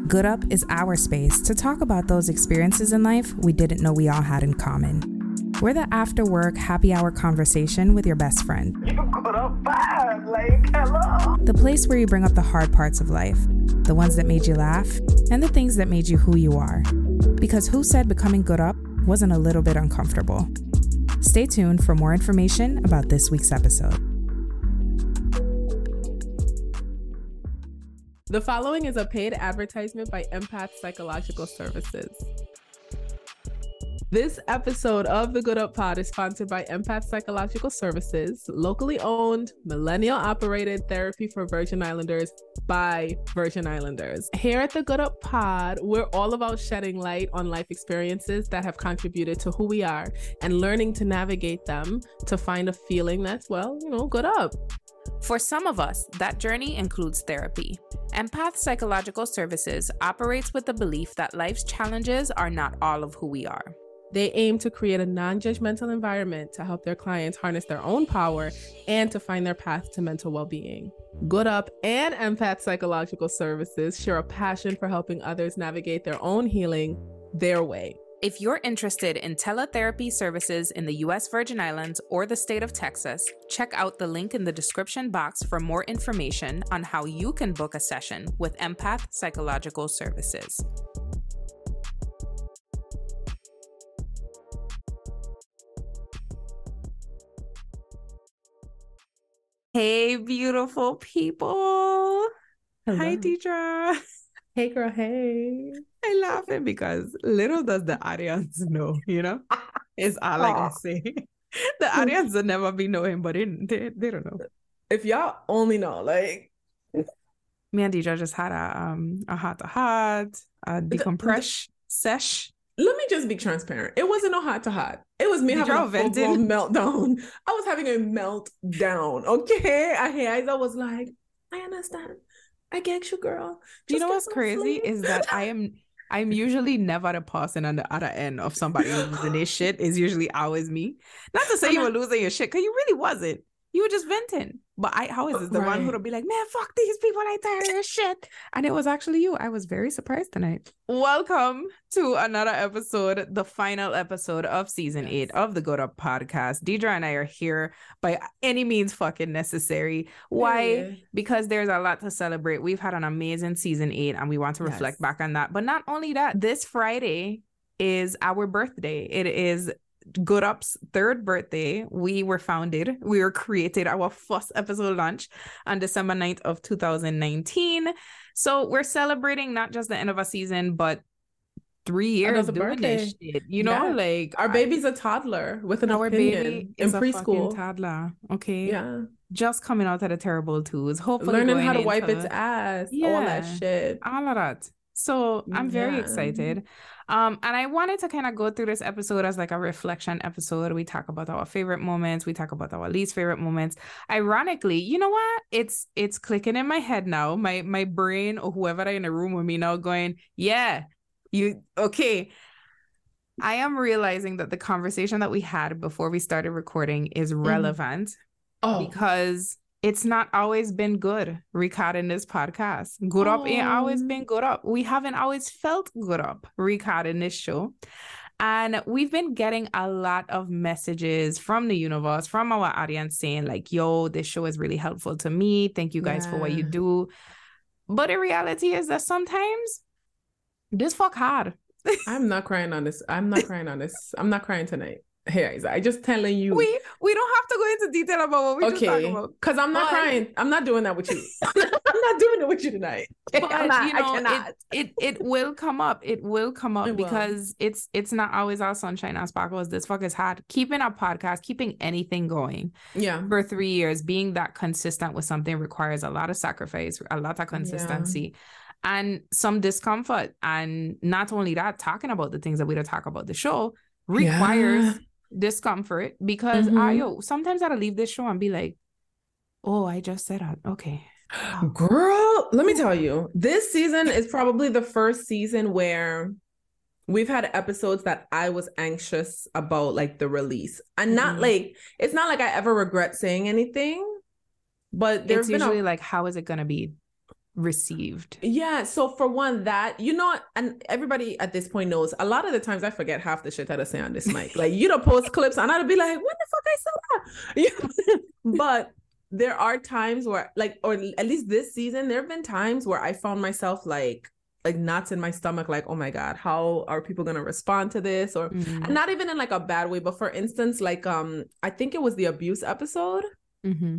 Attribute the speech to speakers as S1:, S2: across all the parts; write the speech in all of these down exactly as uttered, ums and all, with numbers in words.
S1: Good Up is our space to talk about those experiences in life we didn't know we all had in common. We're the after work happy hour conversation with your best friend.
S2: You good up bad, like, hello.
S1: The place where you bring up the hard parts of life, the ones that made you laugh, and the things that made you who you are. Because who said becoming good up wasn't a little bit uncomfortable? Stay tuned for more information about this week's episode.
S3: The following is a paid advertisement by Empath Psychological Services. This episode of the Good Up Pod is sponsored by Empath Psychological Services, locally owned, millennial-operated therapy for Virgin Islanders by Virgin Islanders. Here at the Good Up Pod, we're all about shedding light on life experiences that have contributed to who we are and learning to navigate them to find a feeling that's, well, you know, good up.
S1: For some of us, that journey includes therapy. Empath Psychological Services operates with the belief that life's challenges are not all of who we are.
S3: They aim to create a non-judgmental environment to help their clients harness their own power and to find their path to mental well-being. Good Up and Empath Psychological Services share a passion for helping others navigate their own healing their way.
S1: If you're interested in teletherapy services in the U S Virgin Islands or the state of Texas, check out the link in the description box for more information on how you can book a session with Empath Psychological Services. Hey, beautiful people.
S3: Hello.
S1: Hi, Deidre.
S3: Hey, girl, hey.
S1: I'm laughing because little does the audience know, you know? It's all I can say. The audience will never be knowing, but they, they, they don't know.
S3: If y'all only know, like...
S1: Me and Deidre just had a um a hot to hot, a decompress sesh.
S3: Let me just be transparent. It wasn't no hot to hot. It was me
S1: Did
S3: having a full-blown meltdown. I was having a meltdown, okay? I, I was like, I understand. I get you, girl.
S1: Just you know what's crazy sleep. Is that I am I'm usually never the person on the other end of somebody losing their shit. Is usually always me. Not to say you were losing your shit, because you really wasn't. You were just venting. But I always is the right. one who'll be like, man, fuck these people, I tired of this shit. And it was actually you. I was very surprised tonight. Welcome to another episode, the final episode of season yes. eight of the Good Up podcast. Deidre and I are here by any means fucking necessary. Why? Yeah. Because there's a lot to celebrate. We've had an amazing season eight and we want to reflect yes. back on that. But not only that, this Friday is our birthday. It is Good Up's third birthday. We were founded, we were created, our first episode launch on December ninth of two thousand nineteen. So we're celebrating not just the end of a season, but three years doing birthday. This shit. You know, yeah. like
S3: our baby's a toddler with an our opinion baby in
S1: is
S3: preschool.
S1: A toddler, okay,
S3: yeah,
S1: just coming out of the terrible twos. Hopefully,
S3: learning how to
S1: into,
S3: wipe its ass, yeah, all that shit,
S1: all of that. So I'm very yeah. excited. Um, and I wanted to kind of go through this episode as like a reflection episode. We talk about our favorite moments. We talk about our least favorite moments. Ironically, you know what? It's it's clicking in my head now. My my brain or whoever in the room with me now going, yeah, you okay. I am realizing that the conversation that we had before we started recording is relevant mm-hmm. oh. because it's not always been good recording this podcast. Good Up oh. ain't always been good up. We haven't always felt good up recording this show. And we've been getting a lot of messages from the universe, from our audience saying like, yo, this show is really helpful to me. Thank you guys yeah. for what you do. But the reality is that sometimes this fuck hard.
S3: I'm not crying on this. I'm not crying on this. I'm not crying tonight. Hey, I just telling you.
S1: We we don't have to go into detail about what we okay. just talked about.
S3: Because I'm not but, crying. I'm not doing that with you. I'm not doing it with you tonight.
S1: But,
S3: I'm not,
S1: you know,
S3: I cannot.
S1: It, it it will come up. It will come up
S3: it
S1: because
S3: will.
S1: it's it's not always all sunshine and sparkles. This fuck is hard. Keeping a podcast, keeping anything going
S3: yeah.
S1: for three years, being that consistent with something requires a lot of sacrifice, a lot of consistency. Yeah. And some discomfort. And not only that, talking about the things that we don't talk about the show requires yeah. discomfort because mm-hmm. I yo, sometimes I gotta leave this show and be like, oh, I just said that. Okay.
S3: Girl, let me tell you, this season is probably the first season where we've had episodes that I was anxious about, like the release. And not mm-hmm. like, it's not like I ever regret saying anything, but there's
S1: it's
S3: been
S1: usually
S3: a-
S1: like, how is it gonna be? received.
S3: Yeah. So for one, that, you know, and everybody at this point knows, a lot of the times I forget half the shit that I say on this mic. Like, you don't post clips and I'd be like, what the fuck I said that? But there are times where, like, or at least this season, there have been times where I found myself like, like knots in my stomach, like, oh my God, how are people going to respond to this? Or, mm-hmm. and not even in like a bad way, but for instance, like, um, I think it was the abuse episode.
S1: Mm-hmm.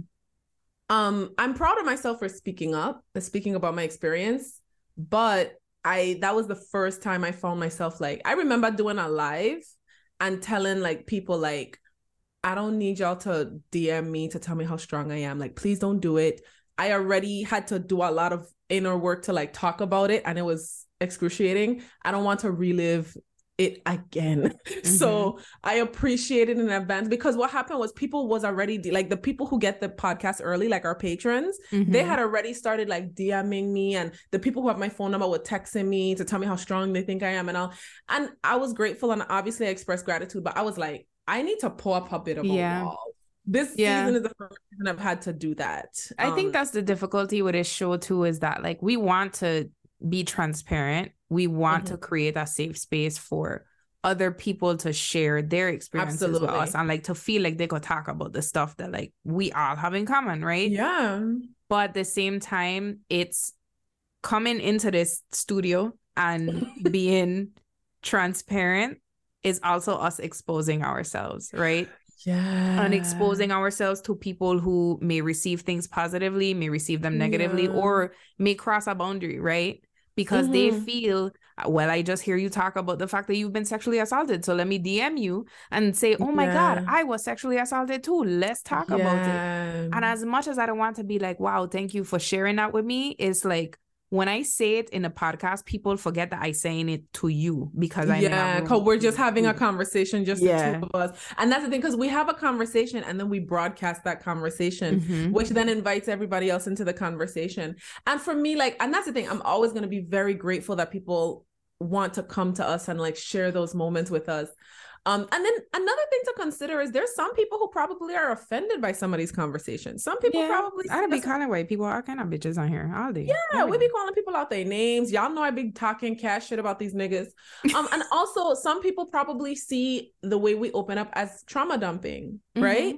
S3: Um, I'm proud of myself for speaking up, speaking about my experience, but I, that was the first time I found myself, like, I remember doing a live and telling like people, like, I don't need y'all to D M me to tell me how strong I am. Like, please don't do it. I already had to do a lot of inner work to like talk about it, and it was excruciating. I don't want to relive it again. Mm-hmm. So I appreciate it in advance, because what happened was people was already like the people who get the podcast early, like our patrons, mm-hmm. they had already started like DMing me, and the people who have my phone number were texting me to tell me how strong they think I am and all. And I was grateful, and obviously I expressed gratitude, but I was like, I need to pull up a bit of yeah. a wall. This yeah. season is the first season I've had to do that.
S1: I
S3: um,
S1: think that's the difficulty with this show too, is that like we want to be transparent. We want mm-hmm. to create a safe space for other people to share their experiences Absolutely. with us, and like to feel like they could talk about the stuff that like we all have in common, right?
S3: Yeah.
S1: But at the same time, it's coming into this studio and being transparent is also us exposing ourselves, right?
S3: Yeah.
S1: And exposing ourselves to people who may receive things positively, may receive them negatively, yeah. or may cross a boundary, right? Because mm-hmm. they feel, well, I just hear you talk about the fact that you've been sexually assaulted, so let me D M you and say, oh my yeah. God, I was sexually assaulted too. Let's talk yeah. about it. And as much as I don't want to be like, wow, thank you for sharing that with me, it's like, when I say it in a podcast, people forget that I'm saying it to you, because I'm
S3: yeah, because we're just having a conversation, just yeah. the two of us. And that's the thing, because we have a conversation and then we broadcast that conversation, mm-hmm. which then invites everybody else into the conversation. And for me, like, and that's the thing, I'm always going to be very grateful that people want to come to us and like share those moments with us. Um, and then another thing to consider is there's some people who probably are offended by some of these conversations. Some people yeah, probably...
S1: I'd be kind of way. People are kind of bitches on here all day.
S3: Yeah, we be calling people out their names. Y'all know I be talking cash shit about these niggas. Um, and also, some people probably see the way we open up as trauma dumping, mm-hmm. right?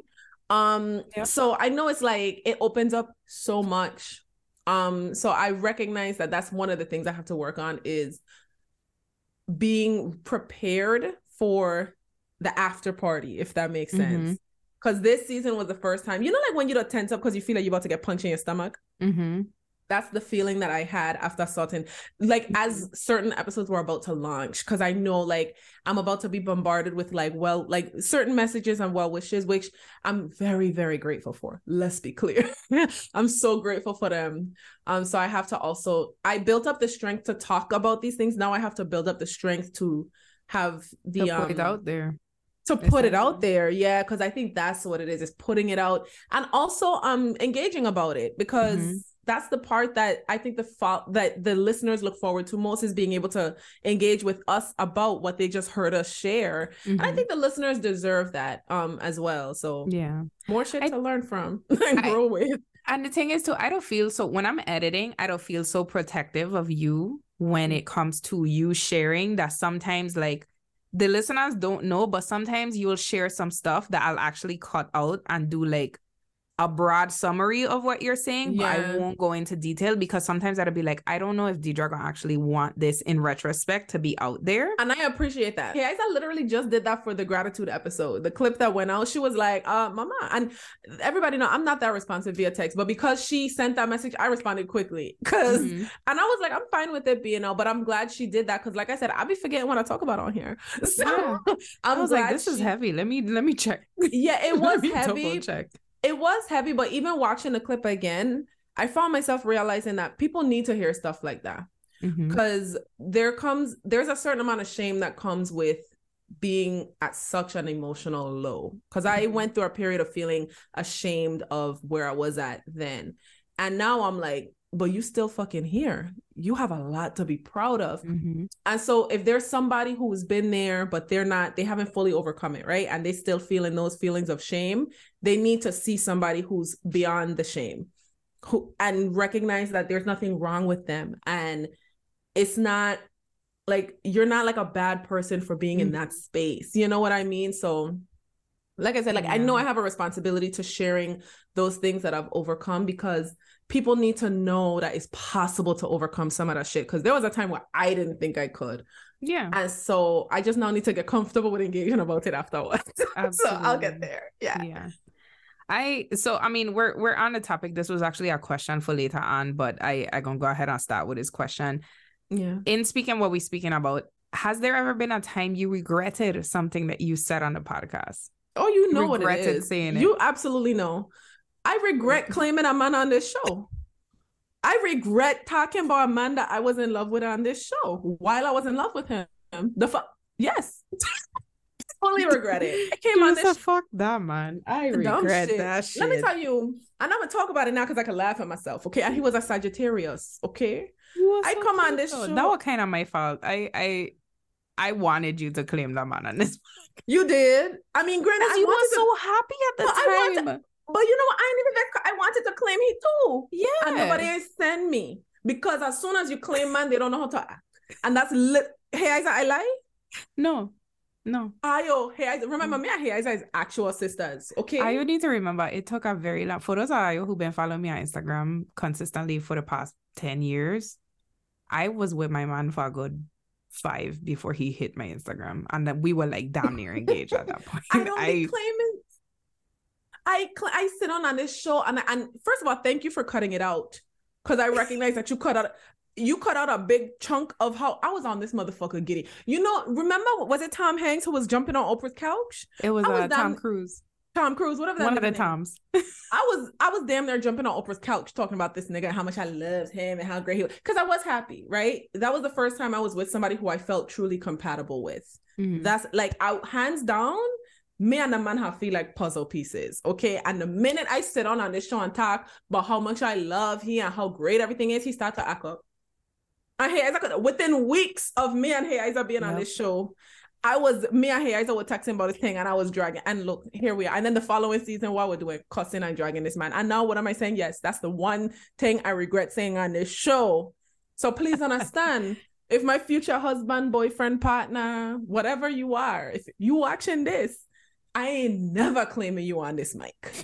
S3: Um, yep. So I know it's like, it opens up so much. Um, so I recognize that that's one of the things I have to work on, is being prepared for the after party, if that makes sense. Because mm-hmm. this season was the first time, you know, like when you don't tense up because you feel like you're about to get punched in your stomach.
S1: Mm-hmm.
S3: That's the feeling that I had after Sutton, like mm-hmm. as certain episodes were about to launch, because I know like I'm about to be bombarded with like, well, like certain messages and well wishes, which I'm very, very grateful for. Let's be clear. I'm so grateful for them. Um, so I have to also, I built up the strength to talk about these things. Now I have to build up the strength to have the
S1: to put
S3: um,
S1: it out there.
S3: To put it out there, yeah, because I think that's what it is, is putting it out, and also um engaging about it, because mm-hmm. that's the part that I think the fo- that the listeners look forward to most, is being able to engage with us about what they just heard us share. Mm-hmm. And I think the listeners deserve that um as well. So
S1: yeah,
S3: more shit
S1: I,
S3: to learn from and grow
S1: I,
S3: with.
S1: And the thing is too, I don't feel so when I'm editing, I don't feel so protective of you when it comes to you sharing, that sometimes like the listeners don't know, but sometimes you'll share some stuff that I'll actually cut out and do like a broad summary of what you're saying, yeah. but I won't go into detail, because sometimes I'd be like, I don't know if Deidre gonna actually want this in retrospect to be out there.
S3: And I appreciate that. Hey, I literally just did that for the gratitude episode. The clip that went out, she was like, uh, mama, and everybody know I'm not that responsive via text, but because she sent that message, I responded quickly. Cause, mm-hmm. and I was like, I'm fine with it being out, but I'm glad she did that. Cause like I said, I'll be forgetting what I talk about on here. So
S1: yeah. I'm I was like, this she... is heavy. Let me, let me check.
S3: Yeah, it was heavy.
S1: Double check.
S3: It was heavy, but even watching the clip again, I found myself realizing that people need to hear stuff like that, because mm-hmm. there comes, there's a certain amount of shame that comes with being at such an emotional low. Because mm-hmm. I went through a period of feeling ashamed of where I was at then. And now I'm like, but you still fucking here. You have a lot to be proud of. Mm-hmm. And so if there's somebody who's been there, but they're not, they haven't fully overcome it, right? And they still feeling those feelings of shame, they need to see somebody who's beyond the shame. who and recognize that there's nothing wrong with them, and it's not like you're not like a bad person for being mm-hmm. in that space. You know what I mean? So like I said, like yeah. I know I have a responsibility to sharing those things that I've overcome, because people need to know that it's possible to overcome some of that shit. Because there was a time where I didn't think I could.
S1: Yeah.
S3: And so I just now need to get comfortable with engaging about it afterwards. So I'll get there. Yeah.
S1: Yeah. I so I mean we're we're on the topic. This was actually a question for later on, but I I gonna go ahead and start with this question.
S3: Yeah.
S1: In speaking what we're speaking about, has there ever been a time you regretted something that you said on the podcast?
S3: Oh, you know what it is.
S1: Saying it.
S3: You absolutely know. I regret claiming a man on this show. I regret talking about a man that I was in love with on this show while I was in love with him. The fuck, yes. Fully regret it. I came on this.
S1: Fuck that man. I regret shit. that shit.
S3: Let me tell you, and I'm gonna talk about it now because I can laugh at myself. Okay, and he was a Sagittarius. Okay, I so come cute. on this show.
S1: That was kind of my fault. I I I wanted you to claim that man on this.
S3: You did. I mean, granted, I
S1: you
S3: were
S1: so
S3: to,
S1: happy at the
S3: but
S1: time.
S3: I wanted, but you know what? I didn't even get. I wanted to claim he too.
S1: Yeah,
S3: and nobody send me, because as soon as you claim man, they don't know how to act, and that's lit. Hey, Isa, I lie.
S1: No. No.
S3: Ayo, hey, Isa, remember me and Hey Isa is actual sisters, okay?
S1: I need to remember, it took a very long, for those of you who've been following me on Instagram consistently for the past ten years, I was with my man for a good five before he hit my Instagram. And then we were like damn near engaged at that point.
S3: I don't I, be claiming. I, cl- I sit on on this show, and, and first of all, thank you for cutting it out, because I recognize that you cut out You cut out a big chunk of how I was on this motherfucker giddy. You know, remember, was it Tom Hanks who was jumping on Oprah's couch?
S1: It was,
S3: was
S1: uh, Tom Cruise.
S3: Tom Cruise, whatever that
S1: One of the
S3: name.
S1: Toms.
S3: I was I was damn near jumping on Oprah's couch talking about this nigga and how much I loved him and how great he was. Because I was happy, right? That was the first time I was with somebody who I felt truly compatible with. Mm-hmm. That's like, I, hands down, me and the man have feel like puzzle pieces, okay? And the minute I sit on on this show and talk about how much I love him and how great everything is, he starts to act up. And Hey Isa, within weeks of me and Hey Isa being yep. on this show, I was, me and Hey Isa were texting about this thing, and I was dragging, and look, here we are. And then the following season, what we're doing, cussing and dragging this man. And now what am I saying? Yes, that's the one thing I regret saying on this show. So please understand, if my future husband, boyfriend, partner, whatever you are, if you watching this, I ain't never claiming you on this mic.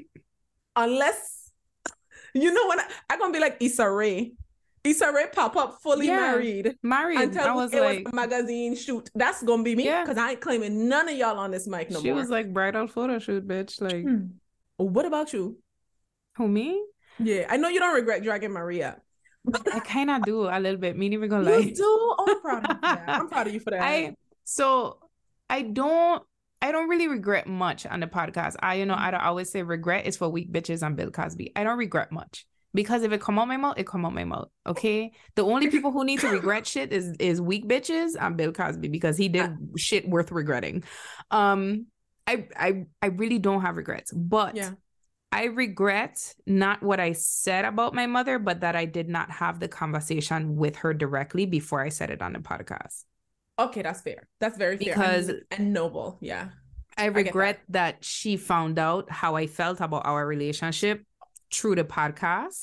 S3: Unless, you know what, I'm going to be like Issa Rae. Issa Rae pop up fully yeah, married.
S1: Married.
S3: And tell
S1: I was
S3: it
S1: like,
S3: was a magazine shoot. That's gonna be me. Because yeah. I ain't claiming none of y'all on this mic no
S1: she
S3: more.
S1: She was like bridal photo shoot, bitch. Like,
S3: hmm. What about you?
S1: Who, me?
S3: Yeah, I know you don't regret dragging Maria.
S1: I kind of do a little bit. Me never gonna lie.
S3: You do? Oh, I'm proud of you. Yeah, I'm proud of you for that.
S1: I so I don't. I don't really regret much on the podcast. I, you know, I don't always say regret is for weak bitches and Bill Cosby. I don't regret much. Because if it come out my mouth, it come out my mouth. Okay. The only people who need to regret shit is is weak bitches and Bill Cosby, because he did shit worth regretting. Um, I I I really don't have regrets, but yeah. I regret not what I said about my mother, but that I did not have the conversation with her directly before I said it on the podcast.
S3: Okay, that's fair. That's very fair.
S1: Because
S3: and, and noble. Yeah.
S1: I regret I that. that she found out how I felt about our relationship through the podcast.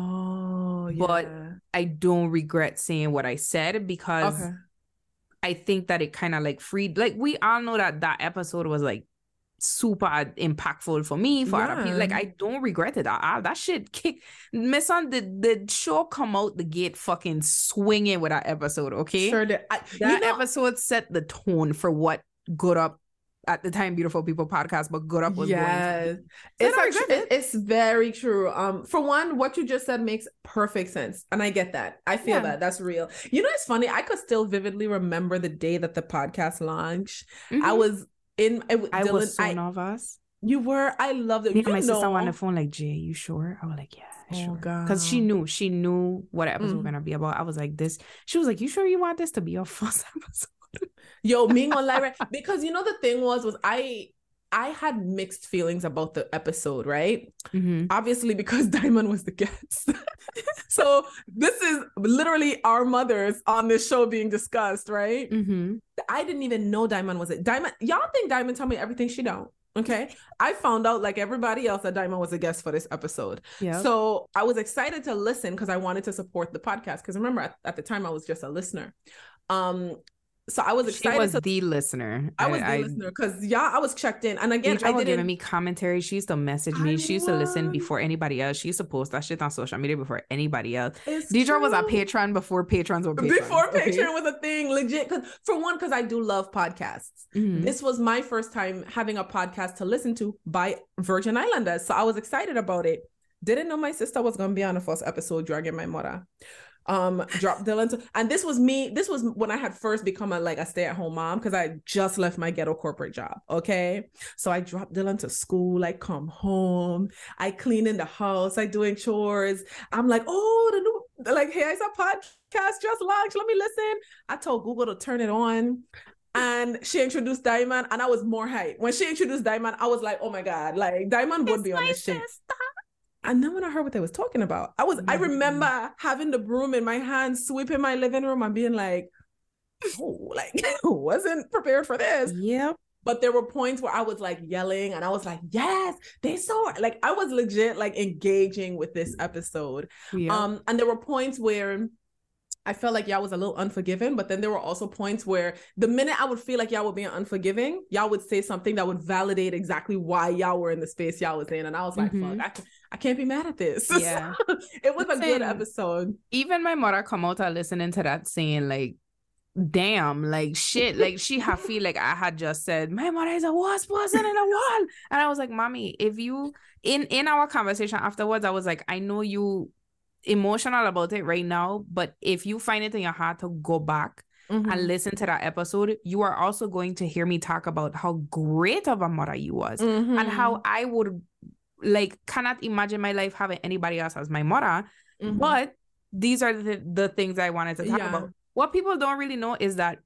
S3: Oh, yeah.
S1: But I don't regret saying what I said, because okay. I think that it kind of like freed, like, we all know that that episode was like super impactful for me, for yeah. other people. Like, I don't regret it. I, I, that shit kick. Miss on the, the show come out the gate fucking swinging with that episode, okay?
S3: Sure did. I,
S1: that
S3: you know,
S1: episode set the tone for what Good Up, at the time, Beautiful People podcast, but Good Up was
S3: yes.
S1: going.
S3: It's actually, it. it's very true. Um, for one, what you just said makes perfect sense, and I get that. I feel yeah. that that's real. You know, it's funny. I could still vividly remember the day that the podcast launched. Mm-hmm. I was in. I,
S1: I
S3: Dylan,
S1: was so
S3: I,
S1: nervous.
S3: You were. I loved it.
S1: Me
S3: you
S1: and my
S3: know.
S1: sister on the phone like, Jay, you sure? I was like, yeah.
S3: Oh,
S1: sure.
S3: God.
S1: Because she knew, she knew what episode
S3: mm.
S1: was gonna be about. I was like, this. She was like, you sure you want this to be your first episode?
S3: Yo, me on live, because you know the thing was, was I. I had mixed feelings about the episode, right?
S1: Mm-hmm.
S3: Obviously, because Diamond was the guest. So this is literally our mothers on this show being discussed, right?
S1: Mm-hmm.
S3: I didn't even know Diamond was it. Diamond, y'all think Diamond told me everything she don't. Okay. I found out, like everybody else, that Diamond was a guest for this episode.
S1: Yeah.
S3: So I was excited to listen because I wanted to support the podcast. Because remember, at, at the time, I was just a listener. Um, so I was excited.
S1: She was
S3: to,
S1: the listener.
S3: I was the
S1: I,
S3: listener because yeah, I was checked in. And again,
S1: Deidre
S3: I
S1: was
S3: didn't
S1: giving me commentary. She used to message me.
S3: I
S1: she used to listen
S3: was.
S1: before anybody else. She used to post that shit on social media before anybody else.
S3: It's
S1: Deidre was a
S3: true.
S1: patron before patrons were patrons.
S3: Before
S1: okay?
S3: Patreon was a thing, legit. Because for one, because I do love podcasts.
S1: Mhm.
S3: This was my first time having a podcast to listen to by Virgin Islanders, so I was excited about it. Didn't know my sister was gonna be on the first episode, dragging my mother. Um, dropped Dylan to, and this was me. This was when I had first become a like a stay-at-home mom because I just left my ghetto corporate job. Okay, so I dropped Dylan to school. I come home. I clean in the house. I doing chores. I'm like, oh, the new like, hey, it's a podcast just launched. Let me listen. I told Google to turn it on. And she introduced Diamond, and I was more hyped. When she introduced Diamond, I was like, oh my God, like Diamond would be on this shit. And then when I heard what they was talking about, I was, I remember having the broom in my hand, sweeping my living room and being like, oh, like, wasn't prepared for this.
S1: Yep.
S3: But there were points where I was like yelling and I was like, yes, they saw it. Like I was legit like engaging with this episode.
S1: Yep.
S3: Um, and there were points where I felt like y'all was a little unforgiving, but then there were also points where the minute I would feel like y'all were being unforgiving, y'all would say something that would validate exactly why y'all were in the space y'all was in. And I was like,
S1: Mhm.
S3: fuck, I, I can't be mad at this.
S1: Yeah.
S3: It was a good
S1: Listen,
S3: episode.
S1: Even my mother come out and listening to that saying like, damn, like shit, like she had feel like I had just said, my mother is a worst person in the world. And I was like, mommy, if you, in, in our conversation afterwards, I was like, I know you emotional about it right now, but if you find it in your heart to go back
S3: Mhm.
S1: and listen to that episode, you are also going to hear me talk about how great of a mother you was
S3: Mhm.
S1: and how I would like cannot imagine my life having anybody else as my mother.
S3: Mhm.
S1: But these are the, the things I wanted to talk
S3: Yeah.
S1: about. What people don't really know is that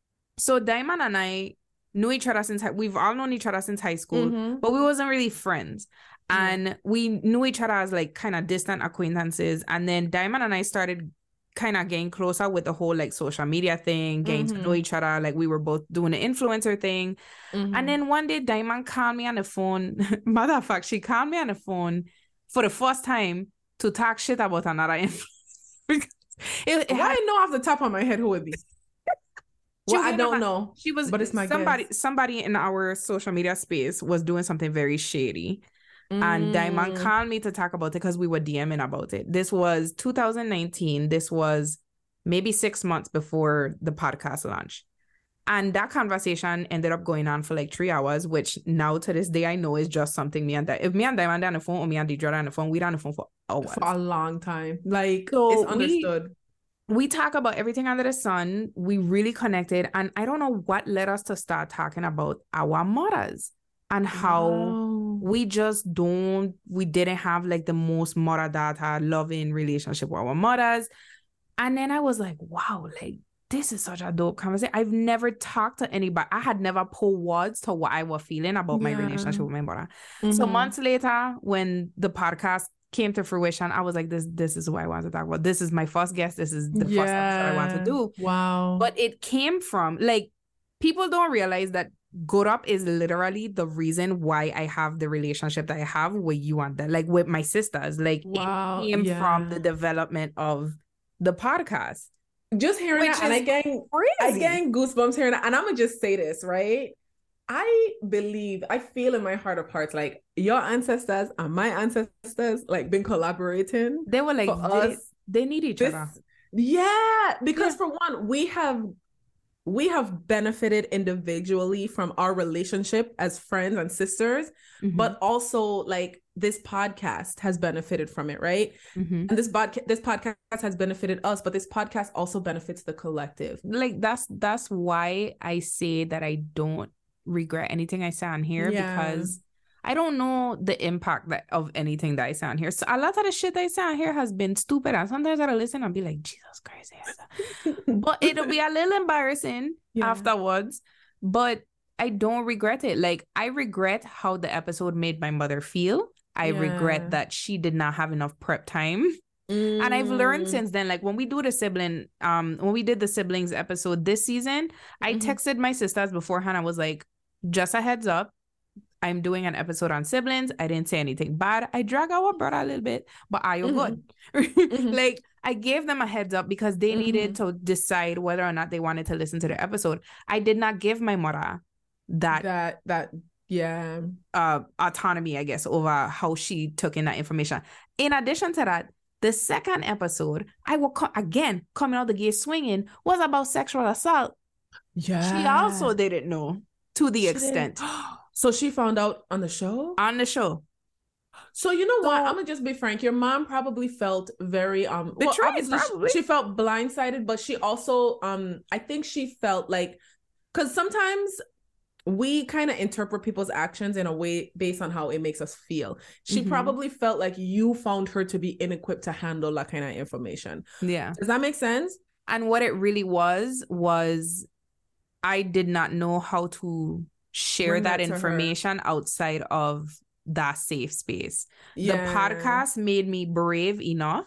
S1: so Diamond and I knew each other since we've all known each other since high school,
S3: Mhm.
S1: but we wasn't really friends. And we knew each other as like kind of distant acquaintances. And then Diamond and I started kind of getting closer with the whole like social media thing, getting to
S3: Mhm.
S1: know each other. Like we were both doing the influencer thing.
S3: Mhm.
S1: And then one day Diamond called me on the phone. Matter of fact, she called me on the phone for the first time to talk shit about another influencer. Because it, it
S3: Why
S1: had-
S3: I know off the top of my head who would be.
S1: She
S3: Well,
S1: was
S3: I
S1: in
S3: don't
S1: a-
S3: know.
S1: She was
S3: But it's my
S1: somebody
S3: guess.
S1: somebody in our social media space was doing something very shady. And Diamond
S3: Mm.
S1: called me to talk about it because we were DMing about it. This was two thousand nineteen. This was maybe six months before the podcast launch. And that conversation ended up going on for like three hours, which now to this day I know is just something me and Di- if me and Diamond are on the phone or me and Deidre are on the phone, we're on the phone for hours.
S3: For a long time. Like,
S1: So
S3: it's
S1: we-
S3: understood.
S1: We talk about everything under the sun. We really connected. And I don't know what led us to start talking about our mothers and how
S3: Wow.
S1: we just don't, we didn't have like the most mother-daughter loving relationship with our mothers. And then I was like, wow, like this is such a dope conversation. I've never talked to anybody. I had never put words to what I was feeling about my
S3: Yeah.
S1: relationship with my mother. So
S3: Mhm.
S1: months later, when the podcast came to fruition, I was like, this, this is what I want to talk about. This is my first guest. This is the first episode I want to
S3: Yeah.
S1: do.
S3: Wow.
S1: But it came from like, people don't realize that Good Up is literally the reason why I have the relationship that I have with you and that, like with my sisters. Like
S3: Wow,
S1: it came
S3: yeah.
S1: from the development of the podcast.
S3: just hearing
S1: Which
S3: that, and I
S1: is
S3: getting I
S1: Crazy.
S3: getting goosebumps hearing that. And I'm gonna just say this, right? I believe, I feel in my heart of hearts, like your ancestors and my ancestors, like been collaborating
S1: They were like,
S3: for
S1: they,
S3: us.
S1: they need each
S3: This,
S1: other.
S3: yeah, because
S1: Yeah.
S3: for one, we have we have benefited individually from our relationship as friends and sisters,
S1: Mhm,
S3: but also like this podcast has benefited from it, right?
S1: mhm.
S3: And this podcast this podcast has benefited us, but this podcast also benefits the collective.
S1: Like that's that's why I say that I don't regret anything I say on here,
S3: Yeah.
S1: because I don't know the impact that of anything that I say on here. So a lot of the shit I say on here has been stupid, and sometimes I listen and be like, Jesus Christ, yes. But it'll be a little embarrassing
S3: Yeah.
S1: afterwards. But I don't regret it. Like I regret how the episode made my mother feel. I
S3: Yeah.
S1: regret that she did not have enough prep time. And I've learned
S3: Mm.
S1: since then, like when we do the sibling, um, when we did the siblings episode this season, I
S3: Mhm.
S1: texted my sisters beforehand. I was like, just a heads up, I'm doing an episode on siblings. I didn't say anything bad. I drag our brother a little bit, but are you
S3: Mhm.
S1: good?
S3: Mhm.
S1: Like, I gave them a heads up because they needed
S3: Mhm.
S1: to decide whether or not they wanted to listen to the episode. I did not give my mother that
S3: That that yeah.
S1: uh autonomy, I guess, over how she took in that information. In addition to that, the second episode, I will co- again coming out the gate swinging, was about sexual assault.
S3: Yeah.
S1: She also didn't know to the
S3: She
S1: extent
S3: didn't- So she found out on the show?
S1: on the show.
S3: So you know what?
S1: So-
S3: I'm gonna just be frank. Your mom probably felt very um well,
S1: Betrayed,
S3: obviously she-
S1: probably.
S3: She, felt blindsided, but she also um I think she felt like because sometimes we kind of interpret people's actions in a way based on how it makes us feel. She
S1: Mhm.
S3: probably felt like you found her to be inequipped to handle that kind of information.
S1: Yeah.
S3: Does that make sense?
S1: And what it really was, was I did not know how to share
S3: Bring
S1: that,
S3: that to her.
S1: information outside of that safe space.
S3: Yeah.
S1: The podcast made me brave enough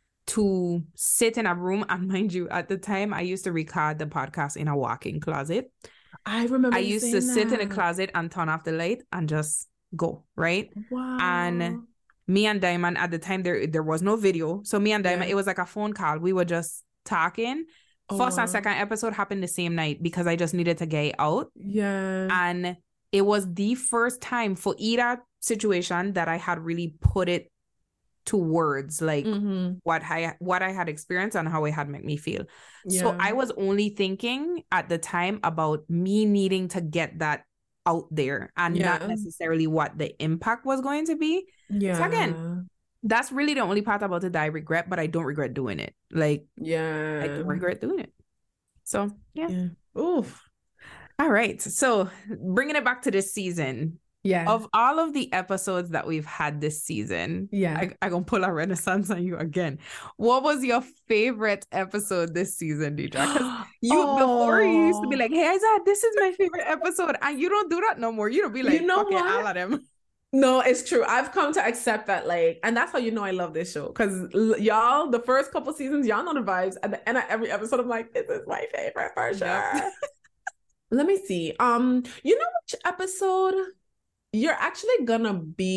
S1: to sit in a room. And mind you, at the time, I used to record the podcast in a walk-in closet.
S3: I remember.
S1: I
S3: you
S1: used to
S3: saying
S1: sit in a
S3: that.
S1: closet and turn off the light and just go, right?
S3: Wow.
S1: And me and Diamond, at the time, there there was no video. So me and Diamond,
S3: Yeah.
S1: it was like a phone call. We were just talking.
S3: Oh,
S1: First
S3: wow.
S1: and second episode happened the same night because I just needed to get it out.
S3: Yeah.
S1: And it was the first time for either situation that I had really put it to words, like
S3: Mhm.
S1: what I what I had experienced and how it had made me feel. So
S3: Yeah.
S1: I was only thinking at the time about me needing to get that out there and
S3: Yeah.
S1: not necessarily what the impact was going to be.
S3: Yeah.
S1: So again, that's really the only part about it that I regret, but I don't regret doing it. Like,
S3: yeah.
S1: I don't regret doing it. So, yeah.
S3: Yeah. Oof.
S1: All right. So, bringing it back to this season,
S3: Yeah.
S1: of all of the episodes that we've had this season,
S3: yeah.
S1: I, I'm going to pull a renaissance on you again. What was your favorite episode this season, Deidre? Because you, before you used to be
S3: Oh.
S1: like, hey, Isaiah, this is my favorite episode. And you don't do that no more. You don't be like,
S3: You know
S1: fucking
S3: what?
S1: all of them.
S3: No, it's true. I've come to accept that, like, and that's how you know I love this show. Because y'all, the first couple seasons, y'all know the vibes. At the end of every episode, I'm like, this is my favorite for sure.
S1: Yep.
S3: Let me see. Um, you know which episode you're actually gonna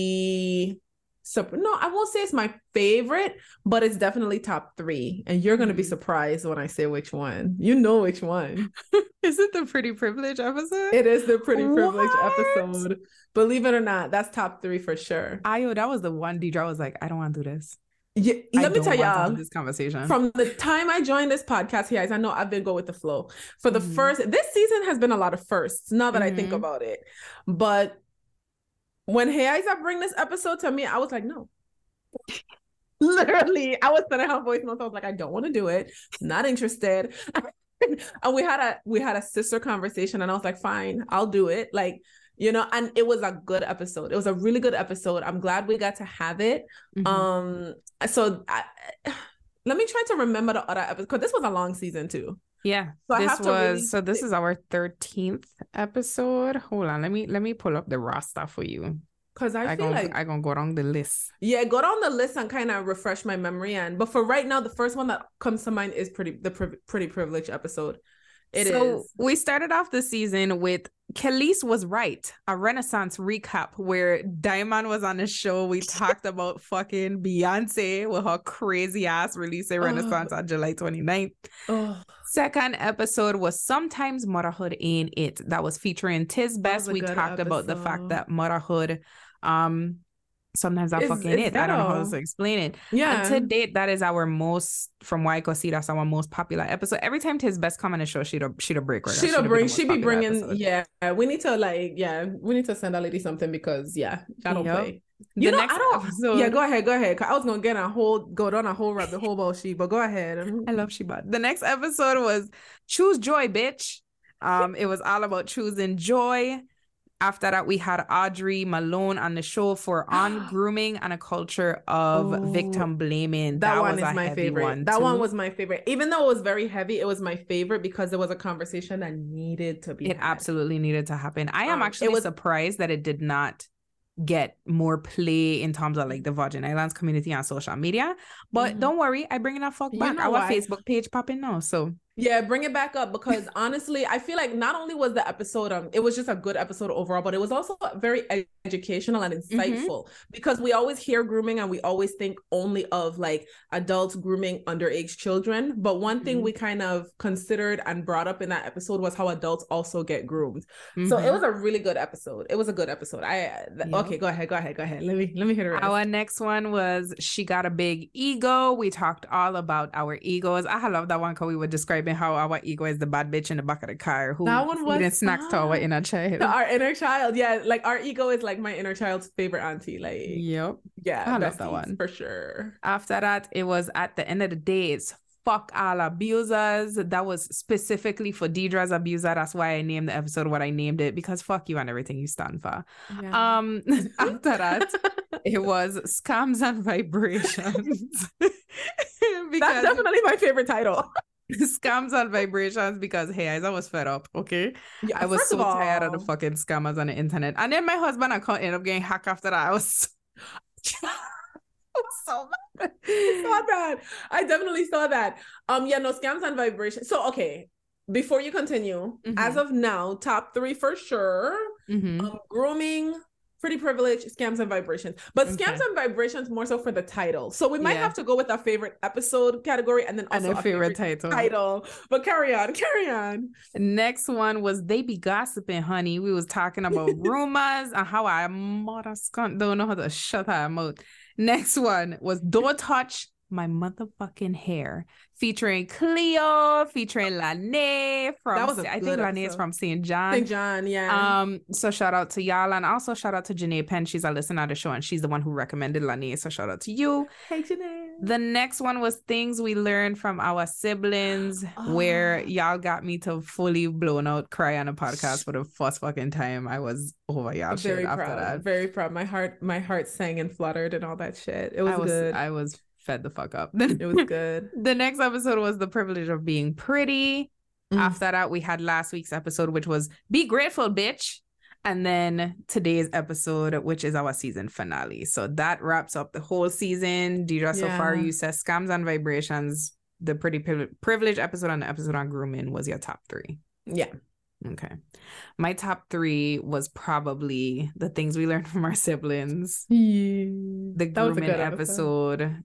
S3: be sup- no, I won't say it's my favorite, but it's definitely top three. And you're gonna be
S1: Mhm.
S3: surprised when I say which one. You know which one.
S1: Is it the Pretty Privilege episode?
S3: It is the Pretty Privilege
S1: What?
S3: episode. Believe it or not, that's top three for sure.
S1: Ayo, that was the one Deidre was like, I don't want to do this.
S3: Yeah,
S1: I
S3: let me
S1: don't
S3: tell
S1: want to
S3: y'all.
S1: have this conversation.
S3: From the time I joined this podcast, here, guys, I know I've been go with the flow. For the
S1: Mhm.
S3: first, this season has been a lot of firsts. Now that I think
S1: Mhm.
S3: about it, but when Hey Isa bring this episode to me, I was like, no. Literally, I was sending her voice notes. I was like, I don't want to do it. Not interested. And we had a we had a sister conversation, and I was like, fine, I'll do it. Like, you know, and it was a good episode. It was a really good episode. I'm glad we got to have it.
S1: Mhm.
S3: Um, so I, let me try to remember the other episode because this was a long season too.
S1: Yeah,
S3: So I
S1: this
S3: have
S1: was
S3: to really
S1: so this
S3: thi-
S1: is our thirteenth episode. Hold on, let me let me pull up the roster for you.
S3: Because I,
S1: I
S3: feel
S1: gonna
S3: like
S1: I gonna go down the list.
S3: yeah, go down the list and kind of refresh my memory. And but for right now, the first one that comes to mind is pretty the pri- pretty privileged episode. It is.
S1: So we started off the season with Khalees was right, a Renaissance recap where Diamond was on the show. We talked about fucking Beyonce with her crazy ass releasing
S3: Oh.
S1: Renaissance on July twenty-ninth.
S3: Oh,
S1: Second episode was Sometimes Motherhood Ain't It. That was featuring Tiz
S3: That
S1: Best.
S3: was a
S1: We
S3: good
S1: talked about the fact
S3: episode.
S1: that motherhood, um, sometimes that
S3: It's-
S1: fucking
S3: it's
S1: it. I don't know how
S3: ghetto.
S1: else to explain it.
S3: yeah.
S1: And to date, that is our most, from what I could see, that's our most popular episode. Every time Tiz Best come on the show, she'd a, she'd a break.
S3: She'd a bring. She'd be bringing. Yeah, we need to like. Yeah, we need to send that lady something because yeah, I don't
S1: Yup.
S3: play.
S1: The
S3: You know,
S1: next
S3: I don't.
S1: episode,
S3: Yeah, go ahead, go ahead. 'Cause I was gonna get a whole go down a whole rabbit hole about she, but go ahead.
S1: I love Sheba. The next episode was Choose Joy, Bitch. Um, it was all about choosing joy. After that, we had Audrey Malone on the show for on grooming and a culture of
S3: Oh,
S1: victim blaming.
S3: That, one
S1: was
S3: is
S1: a
S3: my
S1: heavy
S3: favorite.
S1: one
S3: that
S1: too.
S3: one was my favorite. Even though it was very heavy, it was my favorite because it was a conversation that needed to be
S1: It
S3: had.
S1: absolutely needed to happen. I am
S3: Um, it
S1: actually
S3: was-
S1: surprised that it did not get more play in terms of like the Virgin Islands community on social media. But
S3: Mhm.
S1: don't worry, I bring that fuck
S3: You
S1: back.
S3: know
S1: Our
S3: why?
S1: Facebook page popping now. So
S3: Yeah, bring it back up because honestly, I feel like not only was the episode um it was just a good episode overall, but it was also very ed- educational and insightful mm-hmm. because we always hear grooming and we always think only of like adults grooming underage children. But one mm-hmm. thing we kind of considered and brought up in that episode was how adults also get groomed. Mm-hmm. So it was a really good episode. It was a good episode. I th- yep. Okay, go ahead, go ahead, go ahead. Let me let me hit it.
S1: Our next one was She Got a Big Ego. We talked all about our egos. I love that one because we were describing how our ego is the bad bitch in the back of the car who
S3: that one was
S1: eating snacks to our inner child.
S3: Our inner child, yeah, like our ego is like my inner child's favorite auntie. Like,
S1: yep,
S3: yeah,
S1: I love that one
S3: for sure.
S1: After that, it was At the End of the Day. It's Fuck All Abusers. That was specifically for Deidre's abuser. That's why I named the episode what I named it, because fuck you and everything you stand for. Yeah. Um, after that, it was Scams and Vibrations.
S3: That's definitely my favorite title.
S1: Scams and Vibrations, because hey, I was fed up. Okay, yeah, I was so of all, tired of the fucking scammers on the internet, and then my husband account ended up getting hacked after that. I was so, so
S3: mad. I saw that. I definitely saw that. Um, yeah, no, Scams and Vibrations. So okay, before you continue, mm-hmm. as of now, top three for sure. Mm-hmm. Um, grooming, Pretty Privilege, Scams and Vibrations. But okay. Scams and Vibrations more so for the title. So we might yeah. have to go with our favorite episode category and then also
S1: and a favorite, favorite title.
S3: title. But carry on, carry on.
S1: Next one was They Be Gossiping, Honey. We was talking about rumors and how our mother scunt don't know how to shut her mouth. Next one was Don't Touch My Motherfucking Hair, featuring Cleo, featuring Lanae from, that was a I think Lanae is from Saint John.
S3: Saint John, yeah.
S1: Um, so shout out to y'all, and also shout out to Janae Penn. She's a listener of the show, and she's the one who recommended Lanae. So shout out to you.
S3: Hey, Janae.
S1: The next one was Things We Learned from Our Siblings, oh. where y'all got me to fully blown out cry on a podcast for the first fucking time. I was over y'all
S3: very
S1: shit
S3: proud,
S1: after that.
S3: Very proud. My heart, my heart sang and fluttered and all that shit. It was,
S1: I was
S3: good.
S1: I was fed the fuck up.
S3: It was good.
S1: The next episode was The Privilege of Being Pretty. Mm. After that, we had last week's episode, which was Be Grateful, Bitch. And then today's episode, which is our season finale. So that wraps up the whole season. Deidre, yeah. so far you said Scams and Vibrations, the Pretty Privilege episode, and the episode on grooming was your top three.
S3: Yeah.
S1: Okay. My top three was probably The Things We Learned from Our Siblings,
S3: yeah.
S1: the grooming episode, episode,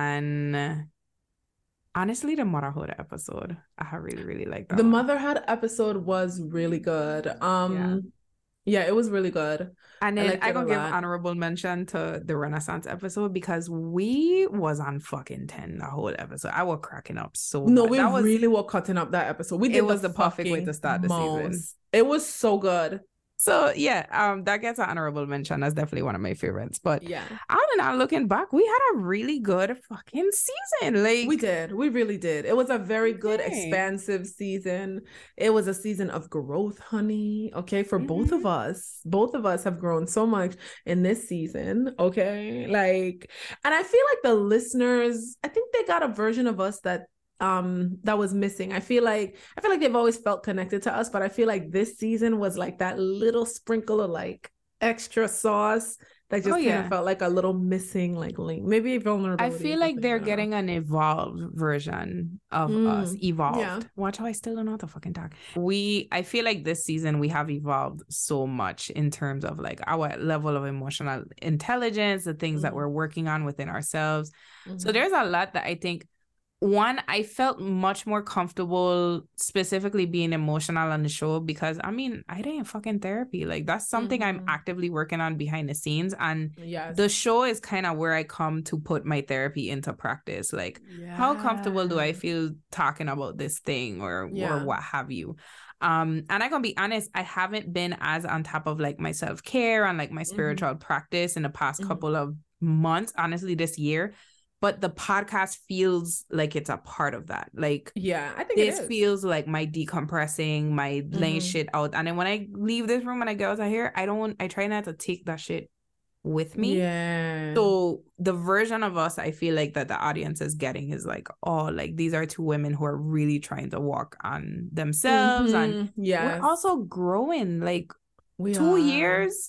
S1: and honestly, the motherhood episode. I really, really like that.
S3: The
S1: one.
S3: motherhood episode was really good. Um, yeah. Yeah, it was really good.
S1: And then I, I gonna give honorable mention to the Renaissance episode because we was on fucking ten the whole episode. I was cracking up so
S3: No,
S1: much.
S3: we
S1: that was,
S3: really were cutting up that episode. We did
S1: it was the, the perfect way to start the
S3: most.
S1: season.
S3: It was so good.
S1: So yeah, um, that gets an honorable mention. That's definitely one of my favorites. But
S3: yeah,
S1: other than that, looking back, we had a really good fucking season. Like
S3: we did, we really did. It was a very good, did. expansive season. It was a season of growth, honey. Okay, for mm-hmm. both of us, both of us have grown so much in this season. Okay, like, and I feel like the listeners, I think they got a version of us that. um that was missing. I feel like I feel like they've always felt connected to us, but I feel like this season was like that little sprinkle of like extra sauce that just oh, kind yeah. of felt like a little missing like link. Maybe vulnerability.
S1: I feel like they're getting an evolved version of mm, us. Evolved. Yeah. Watch how I still don't know how to fucking talk. We I feel like this season we have evolved so much in terms of like our level of emotional intelligence, the things mm-hmm. that we're working on within ourselves. Mm-hmm. So there's a lot that I think One, I felt much more comfortable specifically being emotional on the show because, I mean, I didn't fucking therapy. Like, that's something mm-hmm. I'm actively working on behind the scenes. And
S3: yes.
S1: the show is kind of where I come to put my therapy into practice. Like, yeah. how comfortable do I feel talking about this thing or, yeah. or what have you? Um, and I'm gonna be honest, I haven't been as on top of like my self-care and like my spiritual mm-hmm. practice in the past mm-hmm. couple of months, honestly, this year. But the podcast feels like it's a part of that. Like,
S3: yeah, I think
S1: this
S3: it is.
S1: feels like my decompressing, my mm-hmm. laying shit out. And then when I leave this room and I go out here, I don't, I try not to take that shit with me.
S3: Yeah.
S1: So the version of us I feel like that the audience is getting is like, oh, like these are two women who are really trying to walk on themselves. Mm-hmm. And
S3: yes.
S1: we're also growing. Like
S3: we
S1: two
S3: are.
S1: years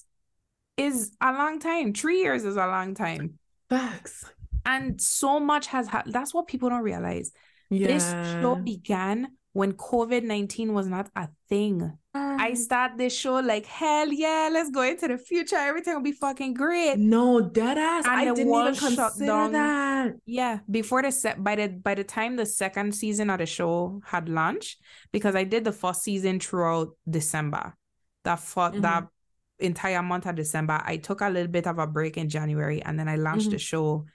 S1: is a long time. Three years is a long time.
S3: Facts.
S1: And so much has happened. That's what people don't realize.
S3: Yeah.
S1: This show began when COVID nineteen was not a thing. I start this show like, hell yeah, let's go into the future. Everything will be fucking great.
S3: No, dead ass.
S1: And
S3: I
S1: the
S3: didn't
S1: wall
S3: even
S1: shut
S3: consider
S1: down.
S3: that.
S1: Yeah, before the set, by the by the time the second season of the show had launched, because I did the first season throughout December, that for,
S3: Mhm.
S1: that entire month of December, I took a little bit of a break in January, and then I launched
S3: Mhm.
S1: the show.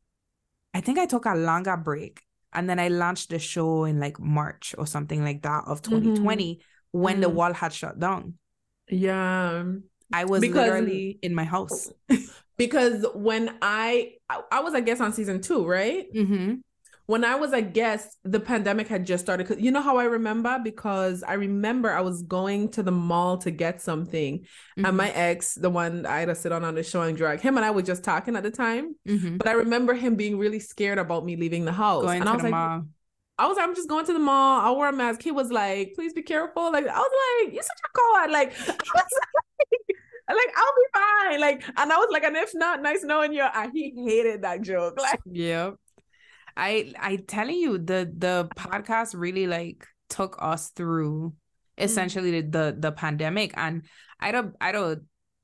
S1: I think I took a longer break, and then I launched the show in like March or something like that of twenty twenty when the
S3: Mhm.
S1: wall had shut down.
S3: Yeah.
S1: I was
S3: Because-
S1: literally in my house.
S3: Because when I, I I was a guest on season two, right?
S1: Mm-hmm.
S3: When I was a guest, the pandemic had just started. 'Cause you know how I remember? Because I remember I was going to the mall to get something.
S1: Mm-hmm.
S3: And my ex, the one I had to sit on on the show and drag, him and I were just talking at the time.
S1: Mm-hmm.
S3: But I remember him being really scared about me leaving the house.
S1: Going
S3: and
S1: to
S3: I was
S1: the
S3: like,
S1: mall.
S3: I was like, I'm just going to the mall. I'll wear a mask. He was like, please be careful. Like, I was like, you're such a coward. Like, I was like, like, I'll be fine. Like, and I was like, and if not, nice knowing you. And he hated that joke. Like,
S1: Yeah. I I telling you, the the podcast really like took us through essentially the, the the pandemic. And I don't I don't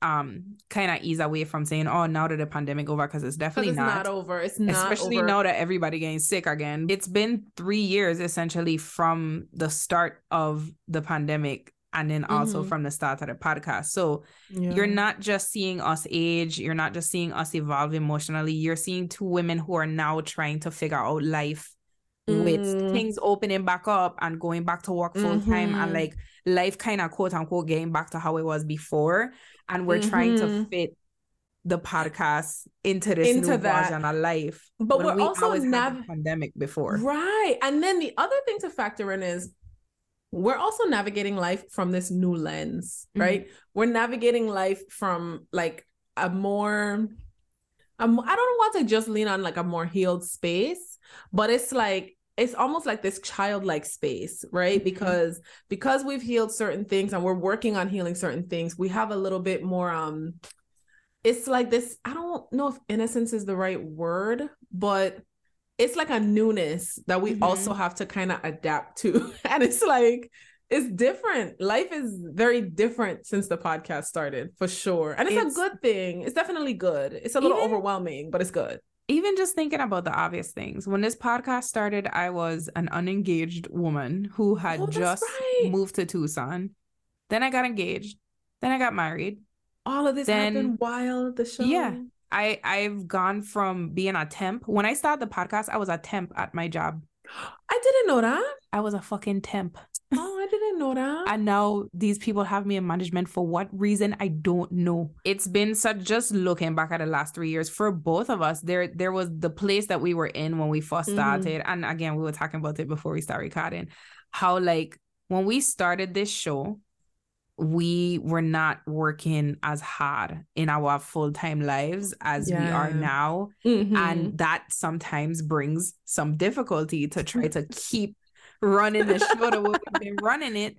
S1: um kind of ease away from saying, oh, now that the pandemic over, because it's definitely
S3: it's
S1: not.
S3: not over. It's not
S1: Especially
S3: over.
S1: now that everybody getting sick again. It's been three years essentially from the start of the pandemic, and then also
S3: Mhm.
S1: from the start of the podcast. So
S3: Yeah.
S1: you're not just seeing us age, you're not just seeing us evolve emotionally, you're seeing two women who are now trying to figure out life with
S3: Mm.
S1: things opening back up and going back to work full time, and
S3: Mhm.
S1: like life kind of quote unquote getting back to how it was before. And we're trying to
S3: Mhm.
S1: fit the podcast into this
S3: Into
S1: new
S3: that.
S1: version of life.
S3: But
S1: when
S3: we're
S1: we
S3: also
S1: always
S3: nav-
S1: had the pandemic before.
S3: Right. And then the other thing to factor in is we're also navigating life from this new lens, right?
S1: Mm-hmm.
S3: We're navigating life from like a more, um, I don't want to just lean on like a more healed space, but it's like, it's almost like this childlike space, right?
S1: Mm-hmm.
S3: Because, because we've healed certain things and we're working on healing certain things, we have a little bit more, um, it's like this, I don't know if innocence is the right word, but it's like a newness that we
S1: Mhm.
S3: also have to kind of adapt to. And it's like, it's different. Life is very different since the podcast started, for sure. And it's,
S1: It's-
S3: a good thing. It's definitely good. It's a little
S1: Even-
S3: overwhelming, but it's good.
S1: Even just thinking about the obvious things. When this podcast started, I was an unengaged woman who had
S3: Oh, that's
S1: just
S3: right.
S1: moved to Tucson. Then I got engaged. Then I got married.
S3: All of this
S1: Then-
S3: happened while the show.
S1: Yeah. I, I've gone from being a temp. When I started the podcast, I was a temp at my job.
S3: I didn't know that.
S1: I was a fucking temp.
S3: Oh, I didn't know that.
S1: And now these people have me in management for what reason? I don't know. It's been such, just looking back at the last three years for both of us, there there was the place that we were in when we first
S3: Mhm.
S1: started. And again, we were talking about it before we started recording, how like when we started this show, we were not working as hard in our full-time lives as we are
S3: Yeah.
S1: now.
S3: Mhm.
S1: And that sometimes brings some difficulty to try to keep running the show the way we've been running it.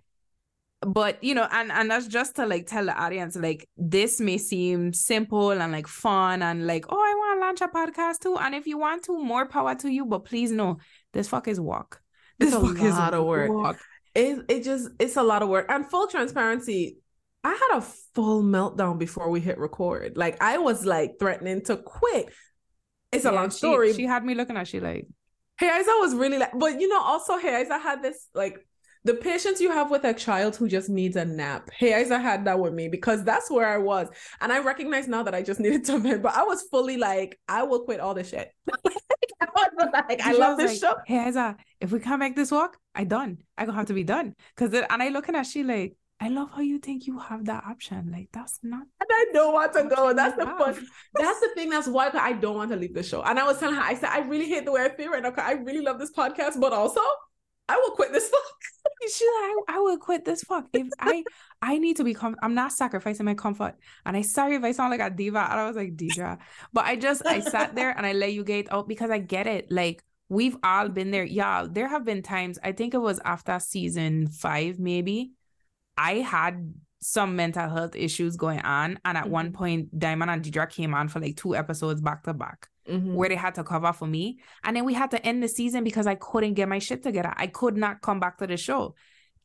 S1: But you know, and and that's just to like tell the audience, like, this may seem simple and like fun and like, oh, I want to launch a podcast too, and if you want to, more power to you, but please know this fuck is work. This
S3: It's a
S1: fuck is
S3: lot of work.
S1: work.
S3: It, it just, it's a lot of work. And full transparency, I had a full meltdown before we hit record. Like, I was like threatening to quit. It's a
S1: Yeah,
S3: long
S1: she-
S3: story.
S1: She, had me looking at she like,
S3: Hey Isa was really like, but you know, also Hey Isa had this, like, the patience you have with a child who just needs a nap. Hey Isa had that with me because that's where I was. And I recognize now that I just needed to vent, but I was fully like, I will quit all this shit. I was like, I
S1: she
S3: love
S1: was
S3: this
S1: like,
S3: show.
S1: Hey Isa, if we can't make this work, I done. I gonna have to be done. Cause then, and I looking at she like, I love how you think you have that option. Like, that's not.
S3: And I don't want to go.
S1: option
S3: That's
S1: you
S3: the
S1: have.
S3: fun. That's the thing. That's why I don't want to leave the show. And I was telling her, I said, I really hate the way I feel right now. 'Cause I really love this podcast, but also I will quit this fuck.
S1: She's like, I, I will quit this fuck. If I I need to be com- I'm not sacrificing my comfort. And I sorry if I sound like a diva. And I was like, Deidre. But I just I sat there and I let you get out because I get it. Like, we've all been there. Yeah, there have been times, I think it was after season five, maybe, I had some mental health issues going on. And at
S3: Mhm.
S1: one point, Diamond and Deidre came on for like two episodes back to back.
S3: Mhm.
S1: where they had to cover for me. And then we had to end the season because I couldn't get my shit together. I could not come back to the show.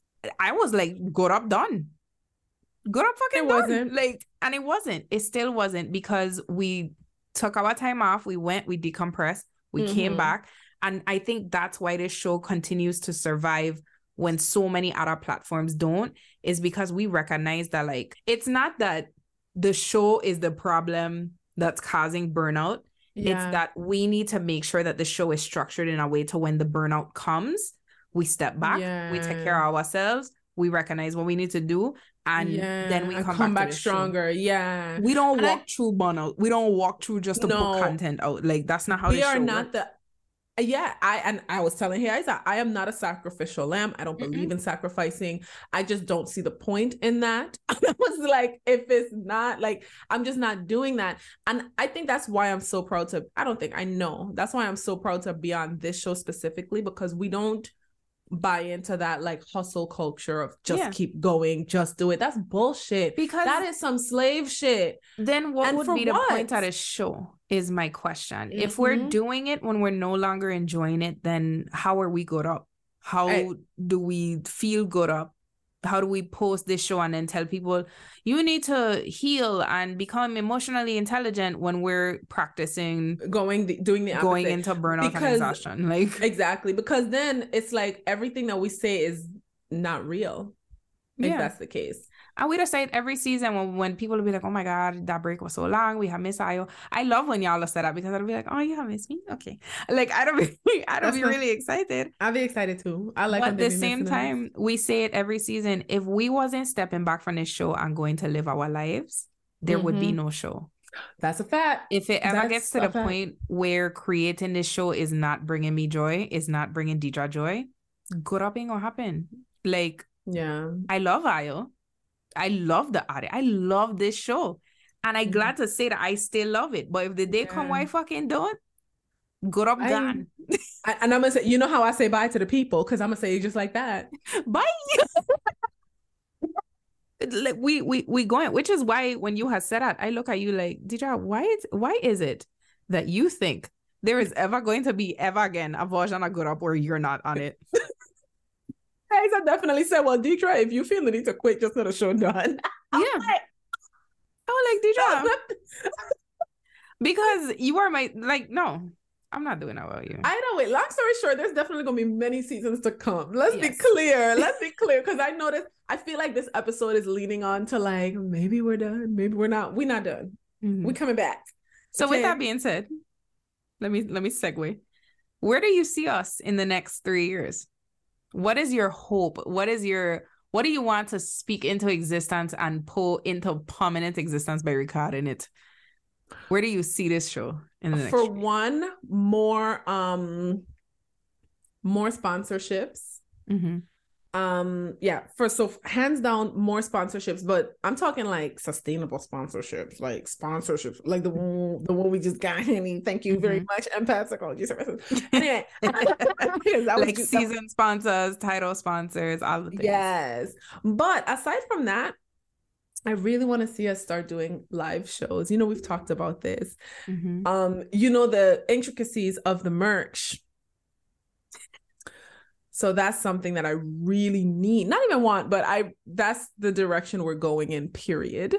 S1: I was like, good up, done. Good up, fucking
S3: It
S1: done.
S3: wasn't.
S1: Like, and it wasn't. It still wasn't, because we took our time off. We went, we decompressed, we
S3: Mhm.
S1: came back. And I think that's why this show continues to survive when so many other platforms don't, is because we recognize that, like, it's not that the show is the problem that's causing burnout.
S3: Yeah.
S1: It's that we need to make sure that the show is structured in a way to when the burnout comes, we step back,
S3: Yeah.
S1: we take care of ourselves, we recognize what we need to do, and
S3: Yeah,
S1: then we
S3: and
S1: come,
S3: come
S1: back,
S3: back
S1: to the show.
S3: stronger. Yeah.
S1: We don't
S3: And I-
S1: walk through burnout. We don't walk through just to
S3: No.
S1: put content out. Like, that's not how
S3: we
S1: this
S3: are
S1: show
S3: not
S1: works.
S3: the yeah I and I was telling her, I said, I am not a sacrificial lamb. I don't believe
S1: Mm-mm.
S3: in sacrificing. I just don't see the point in that. I was like, if it's not like, I'm just not doing that. And I think that's why I'm so proud to I don't think I know that's why I'm so proud to be on this show specifically, because we don't buy into that like hustle culture of just
S1: Yeah.
S3: keep going, just do it. That's bullshit.
S1: Because
S3: that is some slave shit.
S1: then what
S3: And
S1: would
S3: for
S1: be the
S3: what?
S1: point of the show is my question. If we're
S3: Mhm.
S1: doing it when we're no longer enjoying it, then how are we good up? How
S3: Right.
S1: do we feel good up? How do we post this show and then tell people you need to heal and become emotionally intelligent when we're practicing
S3: Going the, doing the opposite.
S1: going into burnout and
S3: Because-
S1: exhaustion? Like,
S3: Exactly, because then it's like everything that we say is not real. If
S1: Yeah.
S3: that's the case.
S1: and we just say it every season when, when people will be like, oh my God, that break was so long. We have missed Ayo. I love when y'all say that, because I'll be like, oh, you have missed me? Okay. Like, I don't be, I don't
S3: That's
S1: be
S3: not-
S1: really excited.
S3: I'll be excited too. I like
S1: But
S3: when
S1: at
S3: they
S1: the
S3: be
S1: same
S3: missing us.
S1: time, we say it every season. If we wasn't stepping back from this show and going to live our lives, there would be
S3: Mhm.
S1: no show.
S3: That's a fact.
S1: If it ever
S3: That's
S1: gets to
S3: a
S1: the
S3: fact.
S1: point where creating this show is not bringing me joy, is not bringing Deidre joy, good up ain't gonna happen. Like,
S3: Yeah.
S1: I love Ayo. I love the audio. I love this show. And I'm
S3: Mhm.
S1: glad to say that I still love it. But if the day come
S3: Yeah.
S1: why I fucking don't, good up,
S3: I-
S1: gone.
S3: I, and I'm gonna say, you know how I say bye to the people, because I'm gonna say it just like that.
S1: Bye. Like, we we we going, which is why when you had said that, I look at you like, Deidre, why is why is it that you think there is ever going to be ever again a version of Good Up where you're not on it?
S3: Guys, I definitely said, well, Deidre, if you feel the need to quit, just let the show done.
S1: Yeah.
S3: like-
S1: I was like, Deidre, because you are my, like, no, I'm not doing that about you.
S3: I know it. Long story short, there's definitely gonna be many seasons to come. Let's be
S1: Yes.
S3: clear. Let's be clear, because I noticed. I feel like this episode is leaning on to like maybe we're done, maybe we're not. We're not done.
S1: Mhm.
S3: We're coming back.
S1: So with
S3: Okay.
S1: that being said, let me let me segue. Where do you see us in the next three years? What is your hope? What is your what do you want to speak into existence and pull into permanent existence by recording it? Where do you see this show in the next
S3: For
S1: three years?
S3: one, more um, more sponsorships.
S1: Mhm.
S3: Um, yeah. For so hands down, more sponsorships, but I'm talking like sustainable sponsorships, like sponsorships, like the one, the one we just got. Henny, thank you very much, Empath Psychology Services. Anyway, because that was
S1: Like
S3: just-
S1: season sponsors, title sponsors, all the things.
S3: Yes. But aside from that, I really want to see us start doing live shows. You know, we've talked about this.
S1: Mhm.
S3: Um, you know, the intricacies of the merch. So that's something that I really need. Not even want, but I that's the direction we're going in, period.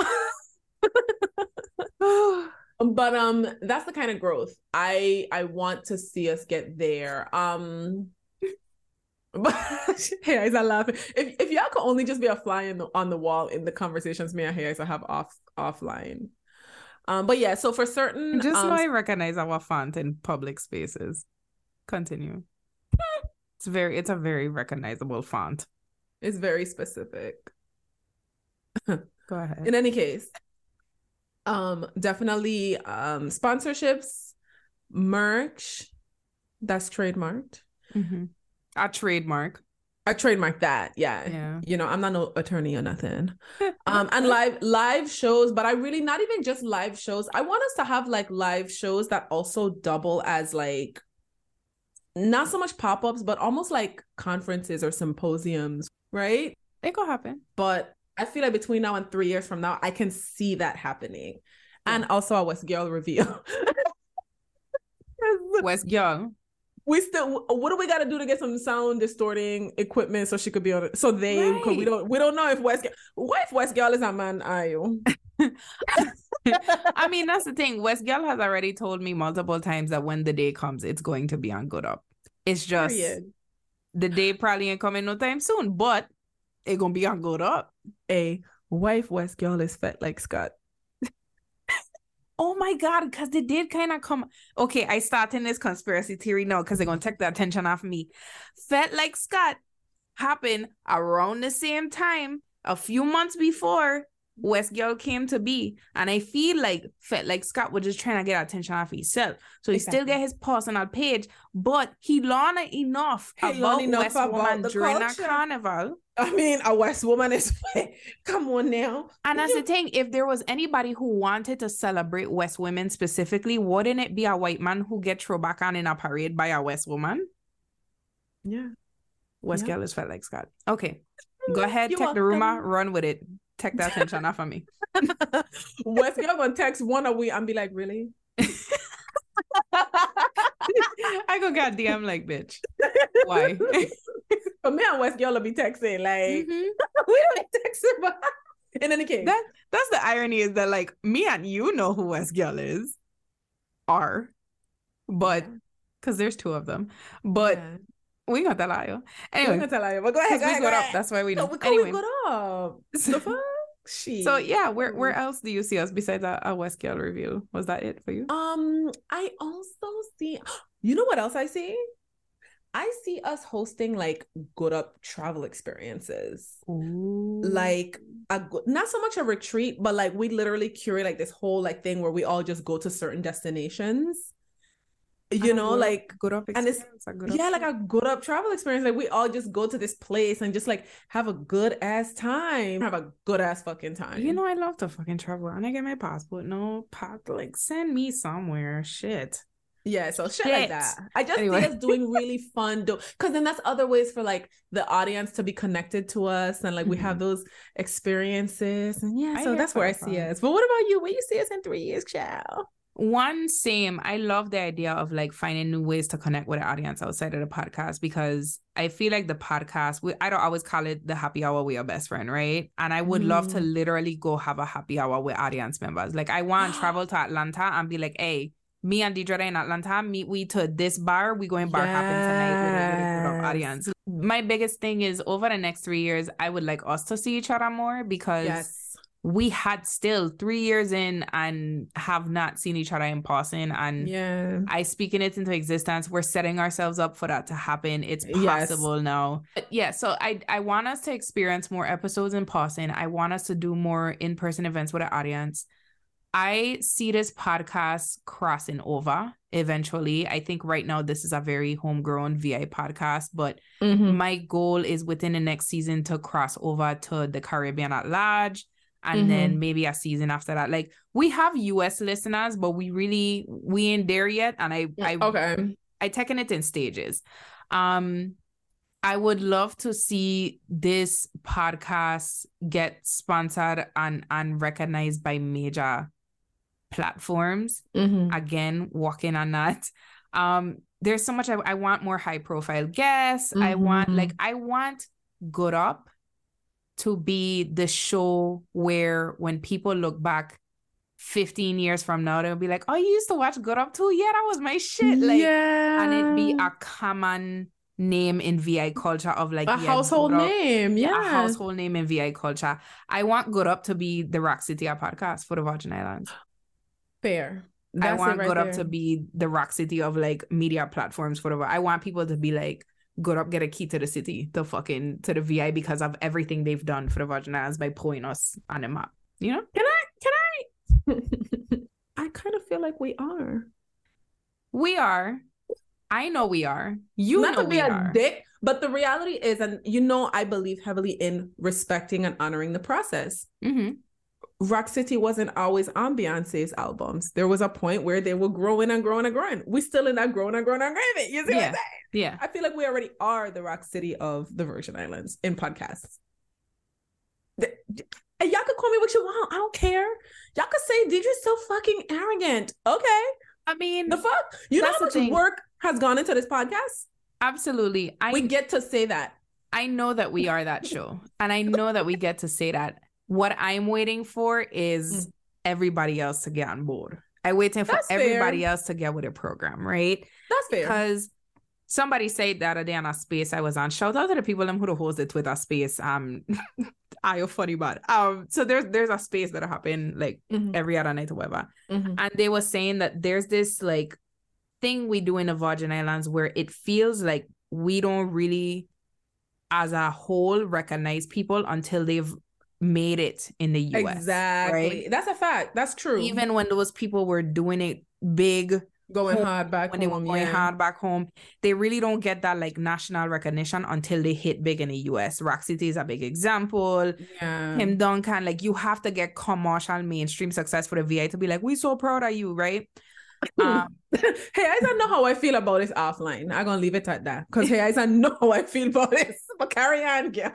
S3: But um that's the kind of growth I I want to see us get there. Um but hey, guys, I laugh. If if y'all could only just be a fly in the, on the wall in the conversations me and hey guys I have off offline. Um, but yeah, so for certain,
S1: Just
S3: um,
S1: know I recognize our font in public spaces. Continue. It's very, it's a very recognizable font.
S3: it's very specific.
S1: Go ahead.
S3: In any case, um, definitely um sponsorships, merch, that's trademarked.
S1: Mhm. A trademark.
S3: I trademark that, yeah.
S1: Yeah.
S3: You know, I'm not no attorney or nothing. Um, and live live shows, but I really not even just live shows. I want us to have like live shows that also double as like not so much pop-ups, but almost like conferences or symposiums, right?
S1: It could happen.
S3: But I feel like between now and three years from now, I can see that happening. And also a West Girl reveal.
S1: West girl.
S3: We still, what do we got to do to get some sound distorting equipment so she could be on it? So they, because
S1: Right.
S3: we don't, we don't know if West, what if West girl is a man? Are you?
S1: I mean, that's the thing. West girl has already told me multiple times that when the day comes, it's going to be on Good Up. It's just
S3: Period.
S1: the day probably ain't coming no time soon, but it gonna be on Good Up.
S3: A wife West girl is fat like Scott.
S1: Oh my God, because they did kind of come. Okay, I starting this conspiracy theory now because they're going to take the attention off me. Felt Like Scott happened around the same time, a few months before West Girl came to be. And I feel like Felt Like Scott was just trying to get attention off himself. So he
S3: Exactly.
S1: still get his personal page, but he learned enough
S3: He
S1: about
S3: learned enough
S1: West
S3: about
S1: woman
S3: the
S1: during
S3: culture.
S1: a carnival.
S3: I mean, a West woman is, come on now.
S1: And that's the thing, if there was anybody who wanted to celebrate West women specifically, wouldn't it be a white man who get thrown back on in a parade by a West woman?
S3: Yeah.
S1: West
S3: Yeah.
S1: girl is Felt Like Scott. Okay, go ahead,
S3: You're
S1: take the rumor,
S3: welcome.
S1: run with it. Take the attention off of me.
S3: West girl gonna text one a week and be like, really?
S1: I go God damn like bitch. Why?
S3: But me and West girl will be texting like,
S1: Mhm.
S3: we don't text about. In any case,
S1: That that's the irony is that like me and you know who West girl is, are, but because there's two of them, but
S3: yeah.
S1: we got that lie.
S3: I'm
S1: Anyway,
S3: gonna tell you, but go ahead,
S1: because
S3: go
S1: we
S3: ahead,
S1: got
S3: go
S1: up,
S3: ahead.
S1: that's why we
S3: No,
S1: know.
S3: we
S1: Anyway,
S3: got up. The fuck? She.
S1: so yeah, where where else do you see us besides a, a West girl review? Was that it for you?
S3: Um, I also see, you know what else I see? I see us hosting like Good Up travel experiences.
S1: Ooh.
S3: Like a go- not so much a retreat, but like we literally curate like this whole like thing where we all just go to certain destinations. You know,
S1: Good Up-
S3: like
S1: Good Up
S3: and it's-
S1: experience, a Good Up
S3: yeah, like
S1: trip.
S3: a Good Up travel experience. Like we all just go to this place and just like have a good ass time. Have a good ass fucking time.
S1: You know, I love to fucking travel. And I get my passport. No, pop, like send me somewhere. Shit.
S3: Yeah, so shit,
S1: Shit.
S3: like that. I just
S1: Anyway.
S3: see us doing really fun, do- because then that's other ways for like the audience to be connected to us, and like we have those experiences, and yeah,
S1: I
S3: so
S1: hear
S3: that's where I
S1: that
S3: see
S1: part.
S3: us. But what about you? Where you see us in three years, child?
S1: One, same. I love the idea of like finding new ways to connect with the audience outside of the podcast, because I feel like the podcast, we, I don't always call it the happy hour with your best friend, right? And I would love to
S3: Mm.
S1: literally go have a happy hour with audience members. Like I want to travel to Atlanta and be like, hey, me and Deidre in Atlanta, meet we to this bar. We going bar hopping tonight with a, with a Good Up
S3: Yes.
S1: audience. My biggest thing is over the next three years, I would like us to see each other more, because
S3: Yes.
S1: we had still three years in and have not seen each other in person. And
S3: Yeah.
S1: I speaking it into existence. We're setting ourselves up for that to happen. It's
S3: Yes.
S1: possible now. But yeah, so I I want us to experience more episodes in person. I want us to do more in-person events with the audience. I see this podcast crossing over eventually. I think right now this is a very homegrown V I podcast, but
S3: Mhm.
S1: my goal is within the next season to cross over to the Caribbean at large. And
S3: Mhm.
S1: then maybe a season after that. Like we have U S listeners, but we really, we ain't there yet. And I, I,
S3: Okay.
S1: I taken it in stages. Um, I would love to see this podcast get sponsored and, and recognized by major platforms.
S3: Mhm.
S1: Again, working on that. Um, there's so much I, I want more high profile guests. I want
S3: Mhm.
S1: like I want Good Up to be the show where when people look back fifteen years from now, they'll be like, oh, you used to watch Good Up too? Yeah, that was my shit. Like,
S3: yeah.
S1: and it be a common name in V I culture of like
S3: a
S1: yeah,
S3: household
S1: Good Up-
S3: name. Yeah.
S1: a household name in V I culture. I want Good Up to be the Rock City of podcast for the Virgin Islands.
S3: Fair.
S1: I
S3: That's
S1: want
S3: it right
S1: Good Up
S3: there.
S1: to be the Rock City of like media platforms for the. I want people to be like, Good Up get a key to the city, to fucking to the V I because of everything they've done for the Virgin Islands by putting us on the map. You know,
S3: Can I? Can I? I kind of feel like we are.
S1: we are. I know we are. You
S3: Not
S1: know
S3: to be
S1: we
S3: a
S1: are.
S3: dick, but the reality is, and you know, I believe heavily in respecting and honoring the process.
S1: Mm-hmm.
S3: Rock City wasn't always on Beyonce's albums. There was a point where they were growing and growing and growing. We still in that growing and growing and growing. You see what
S1: Yeah.
S3: I'm saying?
S1: Yeah.
S3: I feel like we already are the Rock City of the Virgin Islands in podcasts. The- and y'all could call me what you want. I don't care. Y'all could say Deidre's so fucking arrogant. Okay,
S1: I mean,
S3: The fuck? You know
S1: that's
S3: how
S1: the
S3: much
S1: thing.
S3: work has gone into this podcast?
S1: Absolutely. I
S3: We get to say that.
S1: I know that we are that show, and I know that we get to say that. What I'm waiting for is
S3: Mm.
S1: everybody else to get on board. I'm waiting for
S3: That's
S1: everybody
S3: fair.
S1: else to get with a program, right?
S3: That's fair.
S1: Because somebody said the other day on a space I was on. Shout out to the people them who host the Twitter space. Um, I are funny bad. Um, so there's there's a space that happen like
S3: Mhm.
S1: every other night or whatever,
S3: Mhm.
S1: and they were saying that there's this like thing we do in the Virgin Islands where it feels like we don't really, as a whole, recognize people until they've made it in the U S.
S3: Exactly.
S1: Right?
S3: That's a fact. That's true.
S1: Even when those people were doing it big,
S3: going
S1: home,
S3: hard back
S1: when they were
S3: home,
S1: going
S3: yeah.
S1: hard back home, they really don't get that like national recognition until they hit big in the U S. Rock City is a big example.
S3: Yeah.
S1: Kim Duncan, like you have to get commercial mainstream success for the V I to be like, we so proud of you, right? Um,
S3: Hey, I don't know how I feel about this offline. I'm gonna leave it at that. Because hey, I don't know how I feel about this. But carry on, girl.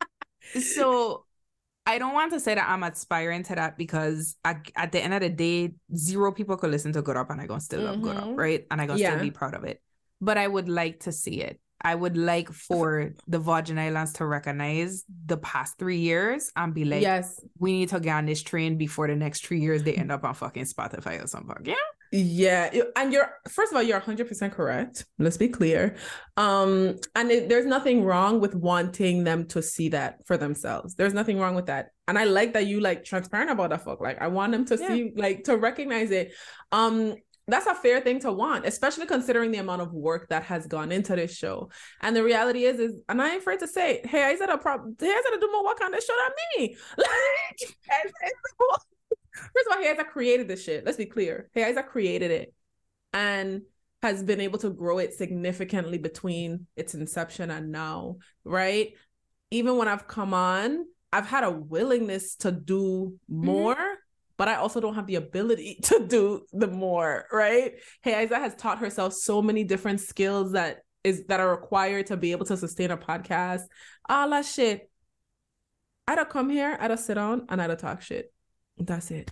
S1: so I don't want to say that I'm aspiring to that because I, at the end of the day, zero people could listen to Good Up and I gonna still love Good Up,
S3: Mhm.
S1: right? And I gonna
S3: Yeah.
S1: still be proud of it. But I would like to see it. I would like for the Virgin Islands to recognize the past three years and be like,
S3: Yes.
S1: we need to get on this train before the next three years they end up on fucking Spotify or something. Yeah.
S3: Yeah, you- and you're first of all, you're one hundred percent correct. Let's be clear. Um, and it, there's nothing wrong with wanting them to see that for themselves. There's nothing wrong with that. And I like that you like transparent about that fuck. Like I want them to
S1: Yeah.
S3: see, like to recognize it. Um, that's a fair thing to want, especially considering the amount of work that has gone into this show. And the reality is, is and I ain't afraid to say, hey, I said a problem. Hey, I said to do more work on this show than me. Like, and- and- First of all, Hayes created this shit. Let's be clear. Hayes created it and has been able to grow it significantly between its inception and now, right? Even when I've come on, I've had a willingness to do more, mm-hmm. but I also don't have the ability to do the more, right? Hayes has taught herself so many different skills that is that are required to be able to sustain a podcast. All that shit. I'd have come here, I'd have sit down, and I'd have talk shit. That's it.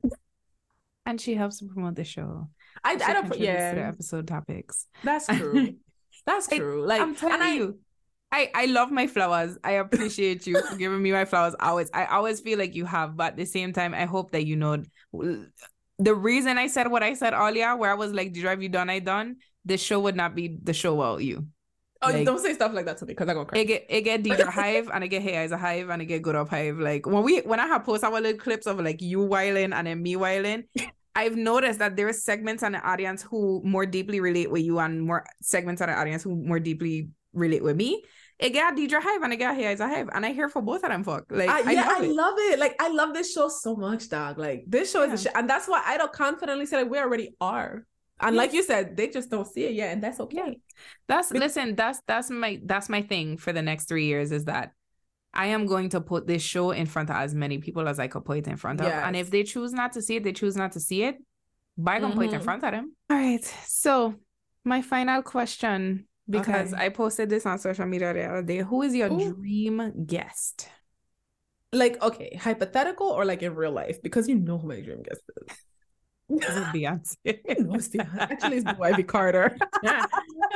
S1: And she helps to promote the show.
S3: I,
S1: she
S3: I don't put yeah
S1: to the episode topics.
S3: That's true. That's true. Like
S1: I'm telling
S3: and
S1: you, I, I love my flowers. I appreciate you for giving me my flowers. Always, I always feel like you have, but at the same time, I hope that you know the reason I said what I said earlier, where I was like, "Did have you done? I done." The show would not be the show without you.
S3: Oh,
S1: like,
S3: don't say stuff like that to me because I'm gonna cry.
S1: It get it get Deidre Hive and I get Hey Eyes a Hive and I get Good Up Hive. Like when we when I have post our little clips of like you whiling and then me whiling, I've noticed that there are segments on the audience who more deeply relate with you and more segments on the audience who more deeply relate with me. It got Deidre Hive and I got Hey Eyes a Hive and I hear for both of them. Fuck, like
S3: I,
S1: I
S3: yeah,
S1: love
S3: I
S1: it.
S3: love it. Like I love this show so much, dog. Like this show
S1: Yeah.
S3: is a shit, and that's why I don't confidently say like we already are. And
S1: Yeah.
S3: like you said, they just don't see it yet, and that's okay.
S1: Yeah. That's listen, that's that's my that's my thing for the next three years is that I am going to put this show in front of as many people as I could put it in front of.
S3: Yes.
S1: And if they choose not to see it, they choose not to see it. But I can put it in
S3: Mhm.
S1: front of them. All right. So my final question, because
S3: Okay.
S1: I posted this on social media the other day. Who is your
S3: Ooh.
S1: dream guest?
S3: Like okay, hypothetical or like in real life because you know who my dream guest is.
S1: Is it Beyonce?
S3: No, it's Beyonce. Actually, it's Blue Ivy Carter. It's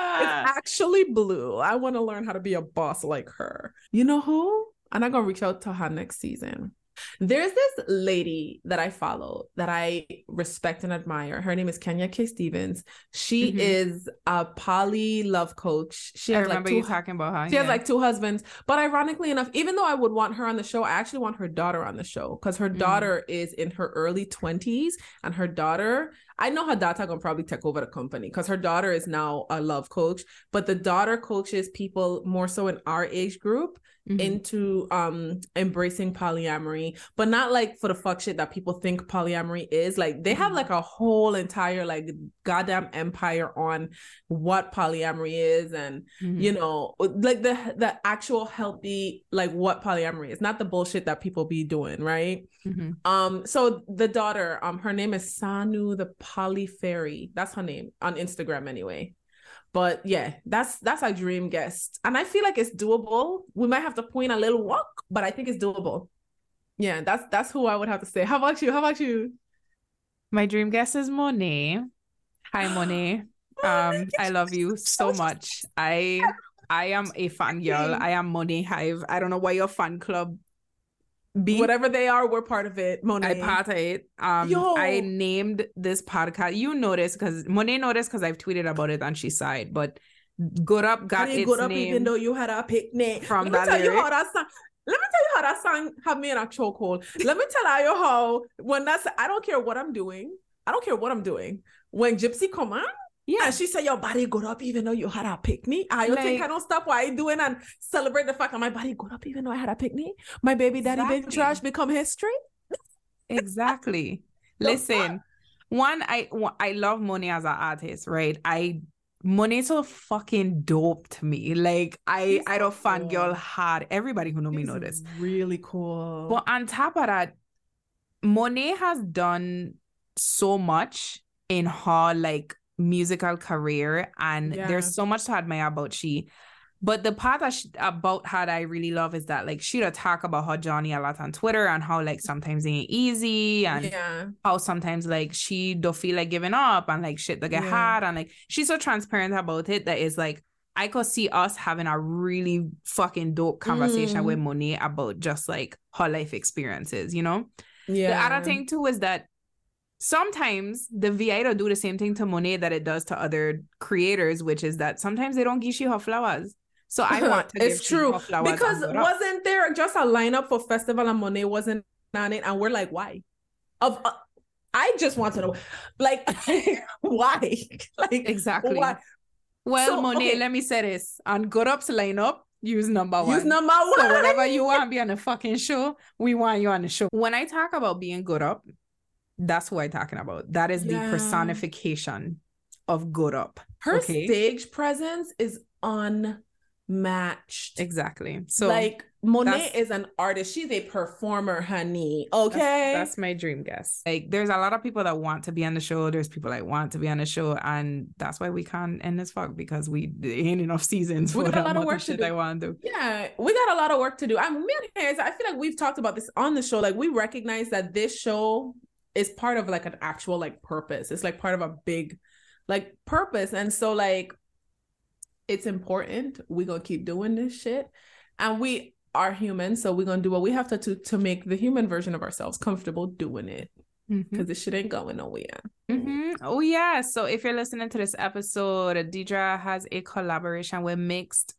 S3: actually Blue. I want to learn how to be a boss like her. You know who? And I'm gonna reach out to her next season. There's this lady that I follow that I respect and admire. Her name is Kenya K. Stevens. She
S1: Mhm.
S3: is a poly love coach. She
S1: I
S3: has like
S1: remember
S3: two
S1: you talking about her.
S3: She
S1: yeah.
S3: has like two husbands. But ironically enough, even though I would want her on the show, I actually want her daughter on the show because her
S1: Mm.
S3: daughter is in her early twenties. And her daughter, I know her daughter gonna probably take over the company because her daughter is now a love coach. But the daughter coaches people more so in our age group
S1: Mhm.
S3: into um embracing polyamory, but not like for the fuck shit that people think polyamory is. Like they have
S1: Mhm.
S3: like a whole entire like goddamn empire on what polyamory is and
S1: Mhm.
S3: you know like the the actual healthy like what polyamory is, not the bullshit that people be doing, right?
S1: Mhm.
S3: Um so the daughter, um her name is Sanu the Poly Fairy. That's her name on Instagram anyway. But yeah, that's that's our dream guest. And I feel like it's doable. We might have to point a little walk, but I think it's doable. Yeah, that's that's who I would have to say. How about you? How about you?
S1: My dream guest is Monet. Hi, Monet. Um, I love you so much. I I am a fan girl. I am Monet Hive. I don't know why your fan club be.
S3: Whatever they are, we're part of it, Monet.
S1: I part of it. Um,
S3: Yo.
S1: I named this podcast. You noticed because Monet noticed because I've tweeted about it and she sighed. But Good Up got
S3: Honey,
S1: its
S3: good up
S1: name
S3: even though you had a picnic.
S1: from
S3: Let me
S1: that
S3: tell
S1: lyric.
S3: you how that song. Let me tell you how that song have me in a chokehold. Let me tell you how when that's I don't care what I'm doing. I don't care what I'm doing. When Gypsy come on,
S1: Yeah,
S3: and she said your body good up even though you had a picnic. I don't think
S1: Like-
S3: I don't stop what I doing and celebrate the fact that my body good up even though I had a picnic. My baby daddy been
S1: Exactly.
S3: trash become history.
S1: exactly.
S3: The
S1: Listen, one, I one- I love Monet as an artist, right? I Monet's so fucking dope to me. Like I
S3: She's
S1: I
S3: so
S1: don't fangirl
S3: cool.
S1: hard. Everybody who know me
S3: She's
S1: know this.
S3: really cool.
S1: But on top of that, Monet has done so much in her like musical career, and
S3: Yeah.
S1: there's so much to admire about she. But the part that she, about her that I really love is that like she'd talk about her journey a lot on Twitter and how like sometimes it ain't easy and
S3: yeah.
S1: how sometimes like she don't feel like giving up and like shit that get
S3: Yeah.
S1: hard, and like she's so transparent about it that is like I could see us having a really fucking dope conversation
S3: Mm.
S1: with Monet about just like her life experiences, you know?
S3: Yeah.
S1: The other thing too is that sometimes the V I don't do the same thing to Monet that it does to other creators, which is that sometimes they don't give she her flowers. So I want to give
S3: it's
S1: she
S3: true
S1: her flowers
S3: because
S1: and Good Up.
S3: wasn't there just a lineup for festival and Monet wasn't on it, and we're like, why? Of uh, I just want to know, like, why? Like,
S1: Exactly.
S3: why?
S1: Well,
S3: So,
S1: Monet,
S3: okay.
S1: let me say this. On Good Up's lineup, use number one.
S3: Use number one.
S1: So whenever you want to be on the fucking show, we want you on the show. When I talk about being Good Up, that's who I'm talking about. That is
S3: Yeah.
S1: the personification of Good Up.
S3: Her
S1: okay?
S3: stage presence is unmatched.
S1: Exactly. So
S3: like Monet
S1: that's-
S3: is an artist. She's a performer, honey.
S1: That's-
S3: Okay.
S1: That's, my dream guess. Like there's a lot of people that want to be on the show. There's people that want to be on the show. And that's why we can't end this fuck because we there ain't enough seasons
S3: We
S1: for
S3: got a
S1: that
S3: lot of
S1: much
S3: work to
S1: shit
S3: do.
S1: I want to do.
S3: Yeah, we got a lot of work to do. I mean, me and Harris, I feel like we've talked about this on the show. Like, we recognize that this show is part of like an actual like purpose. It's like part of a big like purpose. And so like it's important. We're gonna keep doing this shit. And we are human, so we're gonna do what we have to to, to make the human version of ourselves comfortable doing it.
S1: Mhm.
S3: Because this shit ain't going nowhere.
S1: Mhm. Oh yeah. So if you're listening to this episode, Deidre has a collaboration with Mixed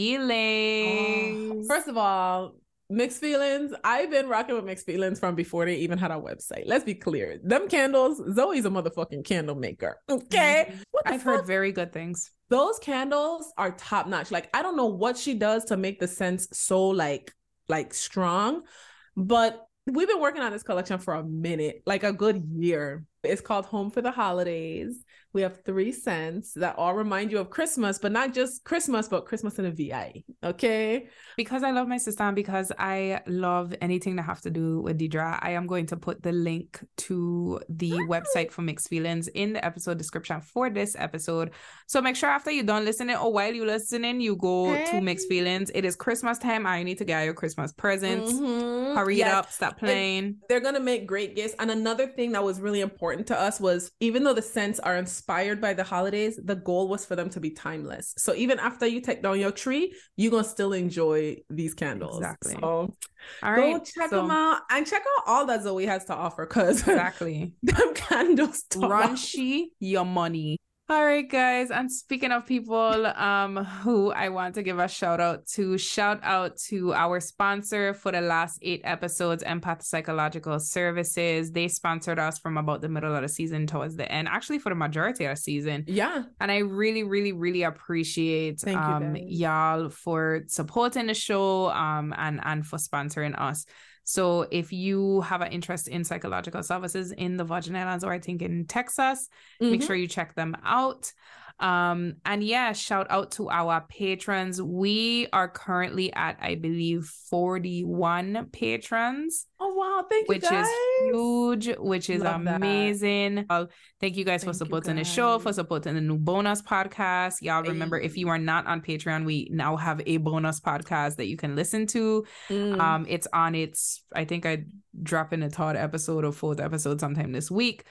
S1: Feelings.
S3: First of all, Mixed Feelings. I've been rocking with Mixed Feelings from before they even had a website. Let's be clear. Them candles, Zoe's a motherfucking candle maker. Okay.
S1: Mhm.
S3: What the
S1: I've
S3: fuck?
S1: heard very good things.
S3: Those candles are top notch. Like, I don't know what she does to make the scents so like like strong, but we've been working on this collection for a minute, like a good year. It's called Home for the Holidays. We have three scents that all remind you of Christmas, but not just Christmas, but Christmas in a V I. Okay.
S1: Because I love my sister and because I love anything that have to do with Deidre, I am going to put the link to the website for Mixed Feelings in the episode description for this episode. So make sure after you're done listening or while you're listening, you go
S3: Hey.
S1: to Mixed Feelings. It is Christmas time. I need to get your Christmas presents.
S3: Mhm.
S1: Hurry
S3: Yes.
S1: it up. Stop playing.
S3: They're going to make great gifts. And another thing that was really important to us was, even though the scents are inspired by the holidays, the goal was for them to be timeless. So even after you take down your tree, you're going to still enjoy these candles.
S1: Exactly.
S3: So
S1: All
S3: go
S1: right.
S3: check
S1: so-
S3: them out and check out all that Zoe has to offer, because
S1: Exactly.
S3: them candles top
S1: Run
S3: notch.
S1: she your money. All right, guys. And speaking of people um who I want to give a shout out to, shout out to our sponsor for the last eight episodes, Empath Psychological Services. They sponsored us from about the middle of the season towards the end, actually for the majority of the season.
S3: Yeah.
S1: And I really, really, really appreciate
S3: Thank you,
S1: um
S3: guys.
S1: y'all for supporting the show um and and for sponsoring us. So if you have an interest in psychological services in the Virgin Islands, or I think in Texas, make
S3: Mhm.
S1: sure you check them out. Um, and yeah, shout out to our patrons. We are currently at, I believe, forty-one patrons,
S3: Oh, wow. Thank you,
S1: which
S3: guys.
S1: is huge, which is
S3: Love that.
S1: amazing. Uh, thank you guys for
S3: Thank you,
S1: supporting the show, for
S3: guys.
S1: supporting the new bonus podcast. Y'all remember, if
S3: Hey.
S1: you are not on Patreon, we now have a bonus podcast that you can listen to.
S3: Mm.
S1: Um, it's on its, I think I drop in a third episode or fourth episode sometime this week.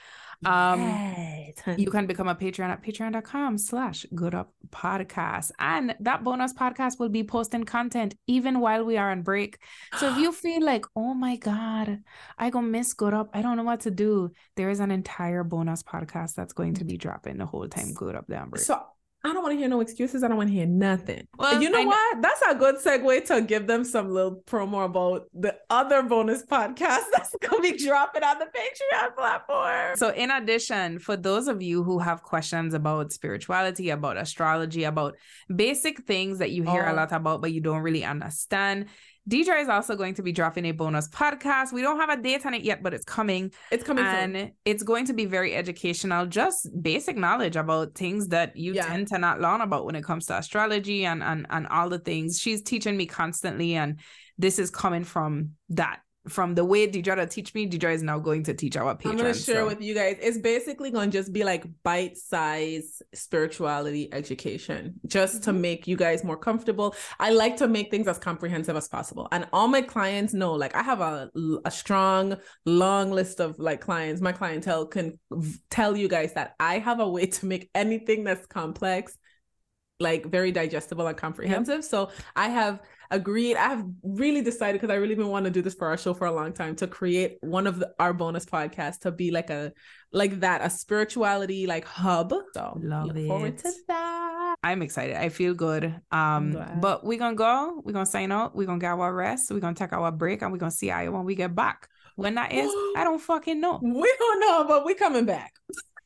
S1: Um,
S3: Right.
S1: you can become a Patreon at patreon.com slash good up podcast. And that bonus podcast will be posting content even while we are on break. So if you feel like, oh my God, I gonna miss Good Up, I don't know what to do, there is an entire bonus podcast that's going to be dropping the whole time Good Up down break.
S3: So I don't want to hear no excuses. I don't want to hear nothing.
S1: Well,
S3: you know
S1: I
S3: what? That's a good segue to give them some little promo about the other bonus podcast that's going to be dropping on the Patreon platform.
S1: So in addition, for those of you who have questions about spirituality, about astrology, about basic things that you hear
S3: Oh.
S1: a lot about, but you don't really understand, Deidre is also going to be dropping a bonus podcast. We don't have a date on it yet, but it's coming.
S3: It's coming
S1: and
S3: soon.
S1: it's going to be very educational, just basic knowledge about things that you
S3: Yeah.
S1: tend to not learn about when it comes to astrology and, and, and all the things. She's teaching me constantly, and this is coming from that. From the way Deidre teach me, Deidre is now going to teach our Patreon.
S3: I'm going to share
S1: so.
S3: with you guys. It's basically going to just be like bite-sized spirituality education, just
S1: Mm-hmm.
S3: to make you guys more comfortable. I like to make things as comprehensive as possible. And all my clients know, like I have a, a strong, long list of like clients. My clientele can v- tell you guys that I have a way to make anything that's complex like very digestible and comprehensive. Yep. So I have agreed, I have really decided, because I really been wanting to do this for our show for a long time, to create one of the, our bonus podcasts to be like a like that, a spirituality like hub. So
S1: Love
S3: look
S1: it.
S3: forward to that.
S1: I'm excited. I feel good. Um, but we're gonna go, we're gonna sign out, we're gonna get our rest, we're gonna take our break, and we're gonna see how when we get back. When that is, I don't fucking know.
S3: We don't know, but we coming back.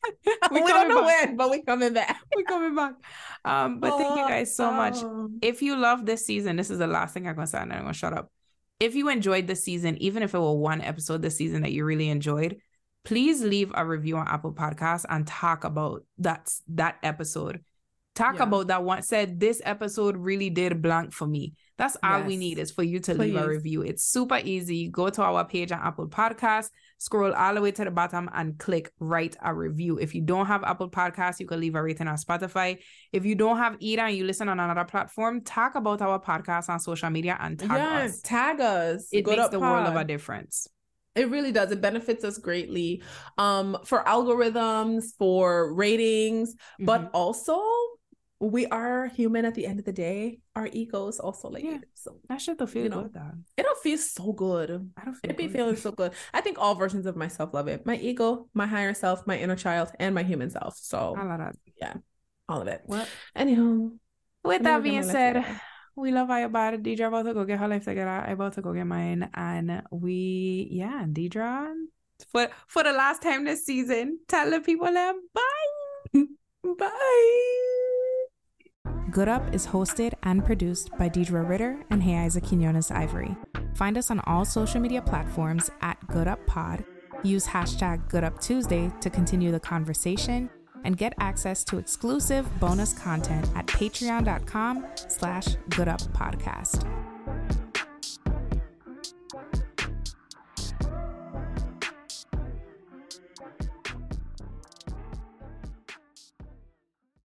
S3: we, we don't know back. when, but we coming back.
S1: we coming back. Um, but thank you guys so much. If you love this season, this is the last thing I'm gonna say, and I'm gonna shut up. If you enjoyed this season, even if it were one episode this season that you really enjoyed, please leave a review on Apple Podcasts and talk about that that episode. Talk yeah. about that one. Said this episode really did blank for me. That's all yes. we need is for you to Please. leave a review. It's super easy. Go to our page on Apple Podcasts, scroll all the way to the bottom and click write a review. If you don't have Apple Podcasts, you can leave a rating on Spotify. If you don't have either and you listen on another platform, talk about our podcast on social media and tag
S3: yes,
S1: us.
S3: Tag us.
S1: It Good makes the pod. world of a difference.
S3: It really does. It benefits us greatly um, for algorithms, for ratings, mm-hmm. but also we are human at the end of the day. Our egos also like
S1: yeah.
S3: it. So
S1: that shit don't feel you know, good though.
S3: It'll feel so good.
S1: I don't feel
S3: it be
S1: good.
S3: feeling so good. I think all versions of myself love it. My ego, my higher self, my inner child, and my human self. So
S1: I love that.
S3: Yeah. All of it.
S1: Well,
S3: anyhow.
S1: With that being said, we love our body. Deidre about to go get her life together. I about to go get mine. And we, yeah, Deidre, for for the last time this season, tell the people um, bye.
S3: Bye.
S1: Good Up is hosted and produced by Deidre Ritter and Hey Isaac Quinones Ivory. Find us on all social media platforms at Good Up Pod. Use hashtag Good Up Tuesday to continue the conversation and get access to exclusive bonus content at patreon.com slash Good Up Podcast.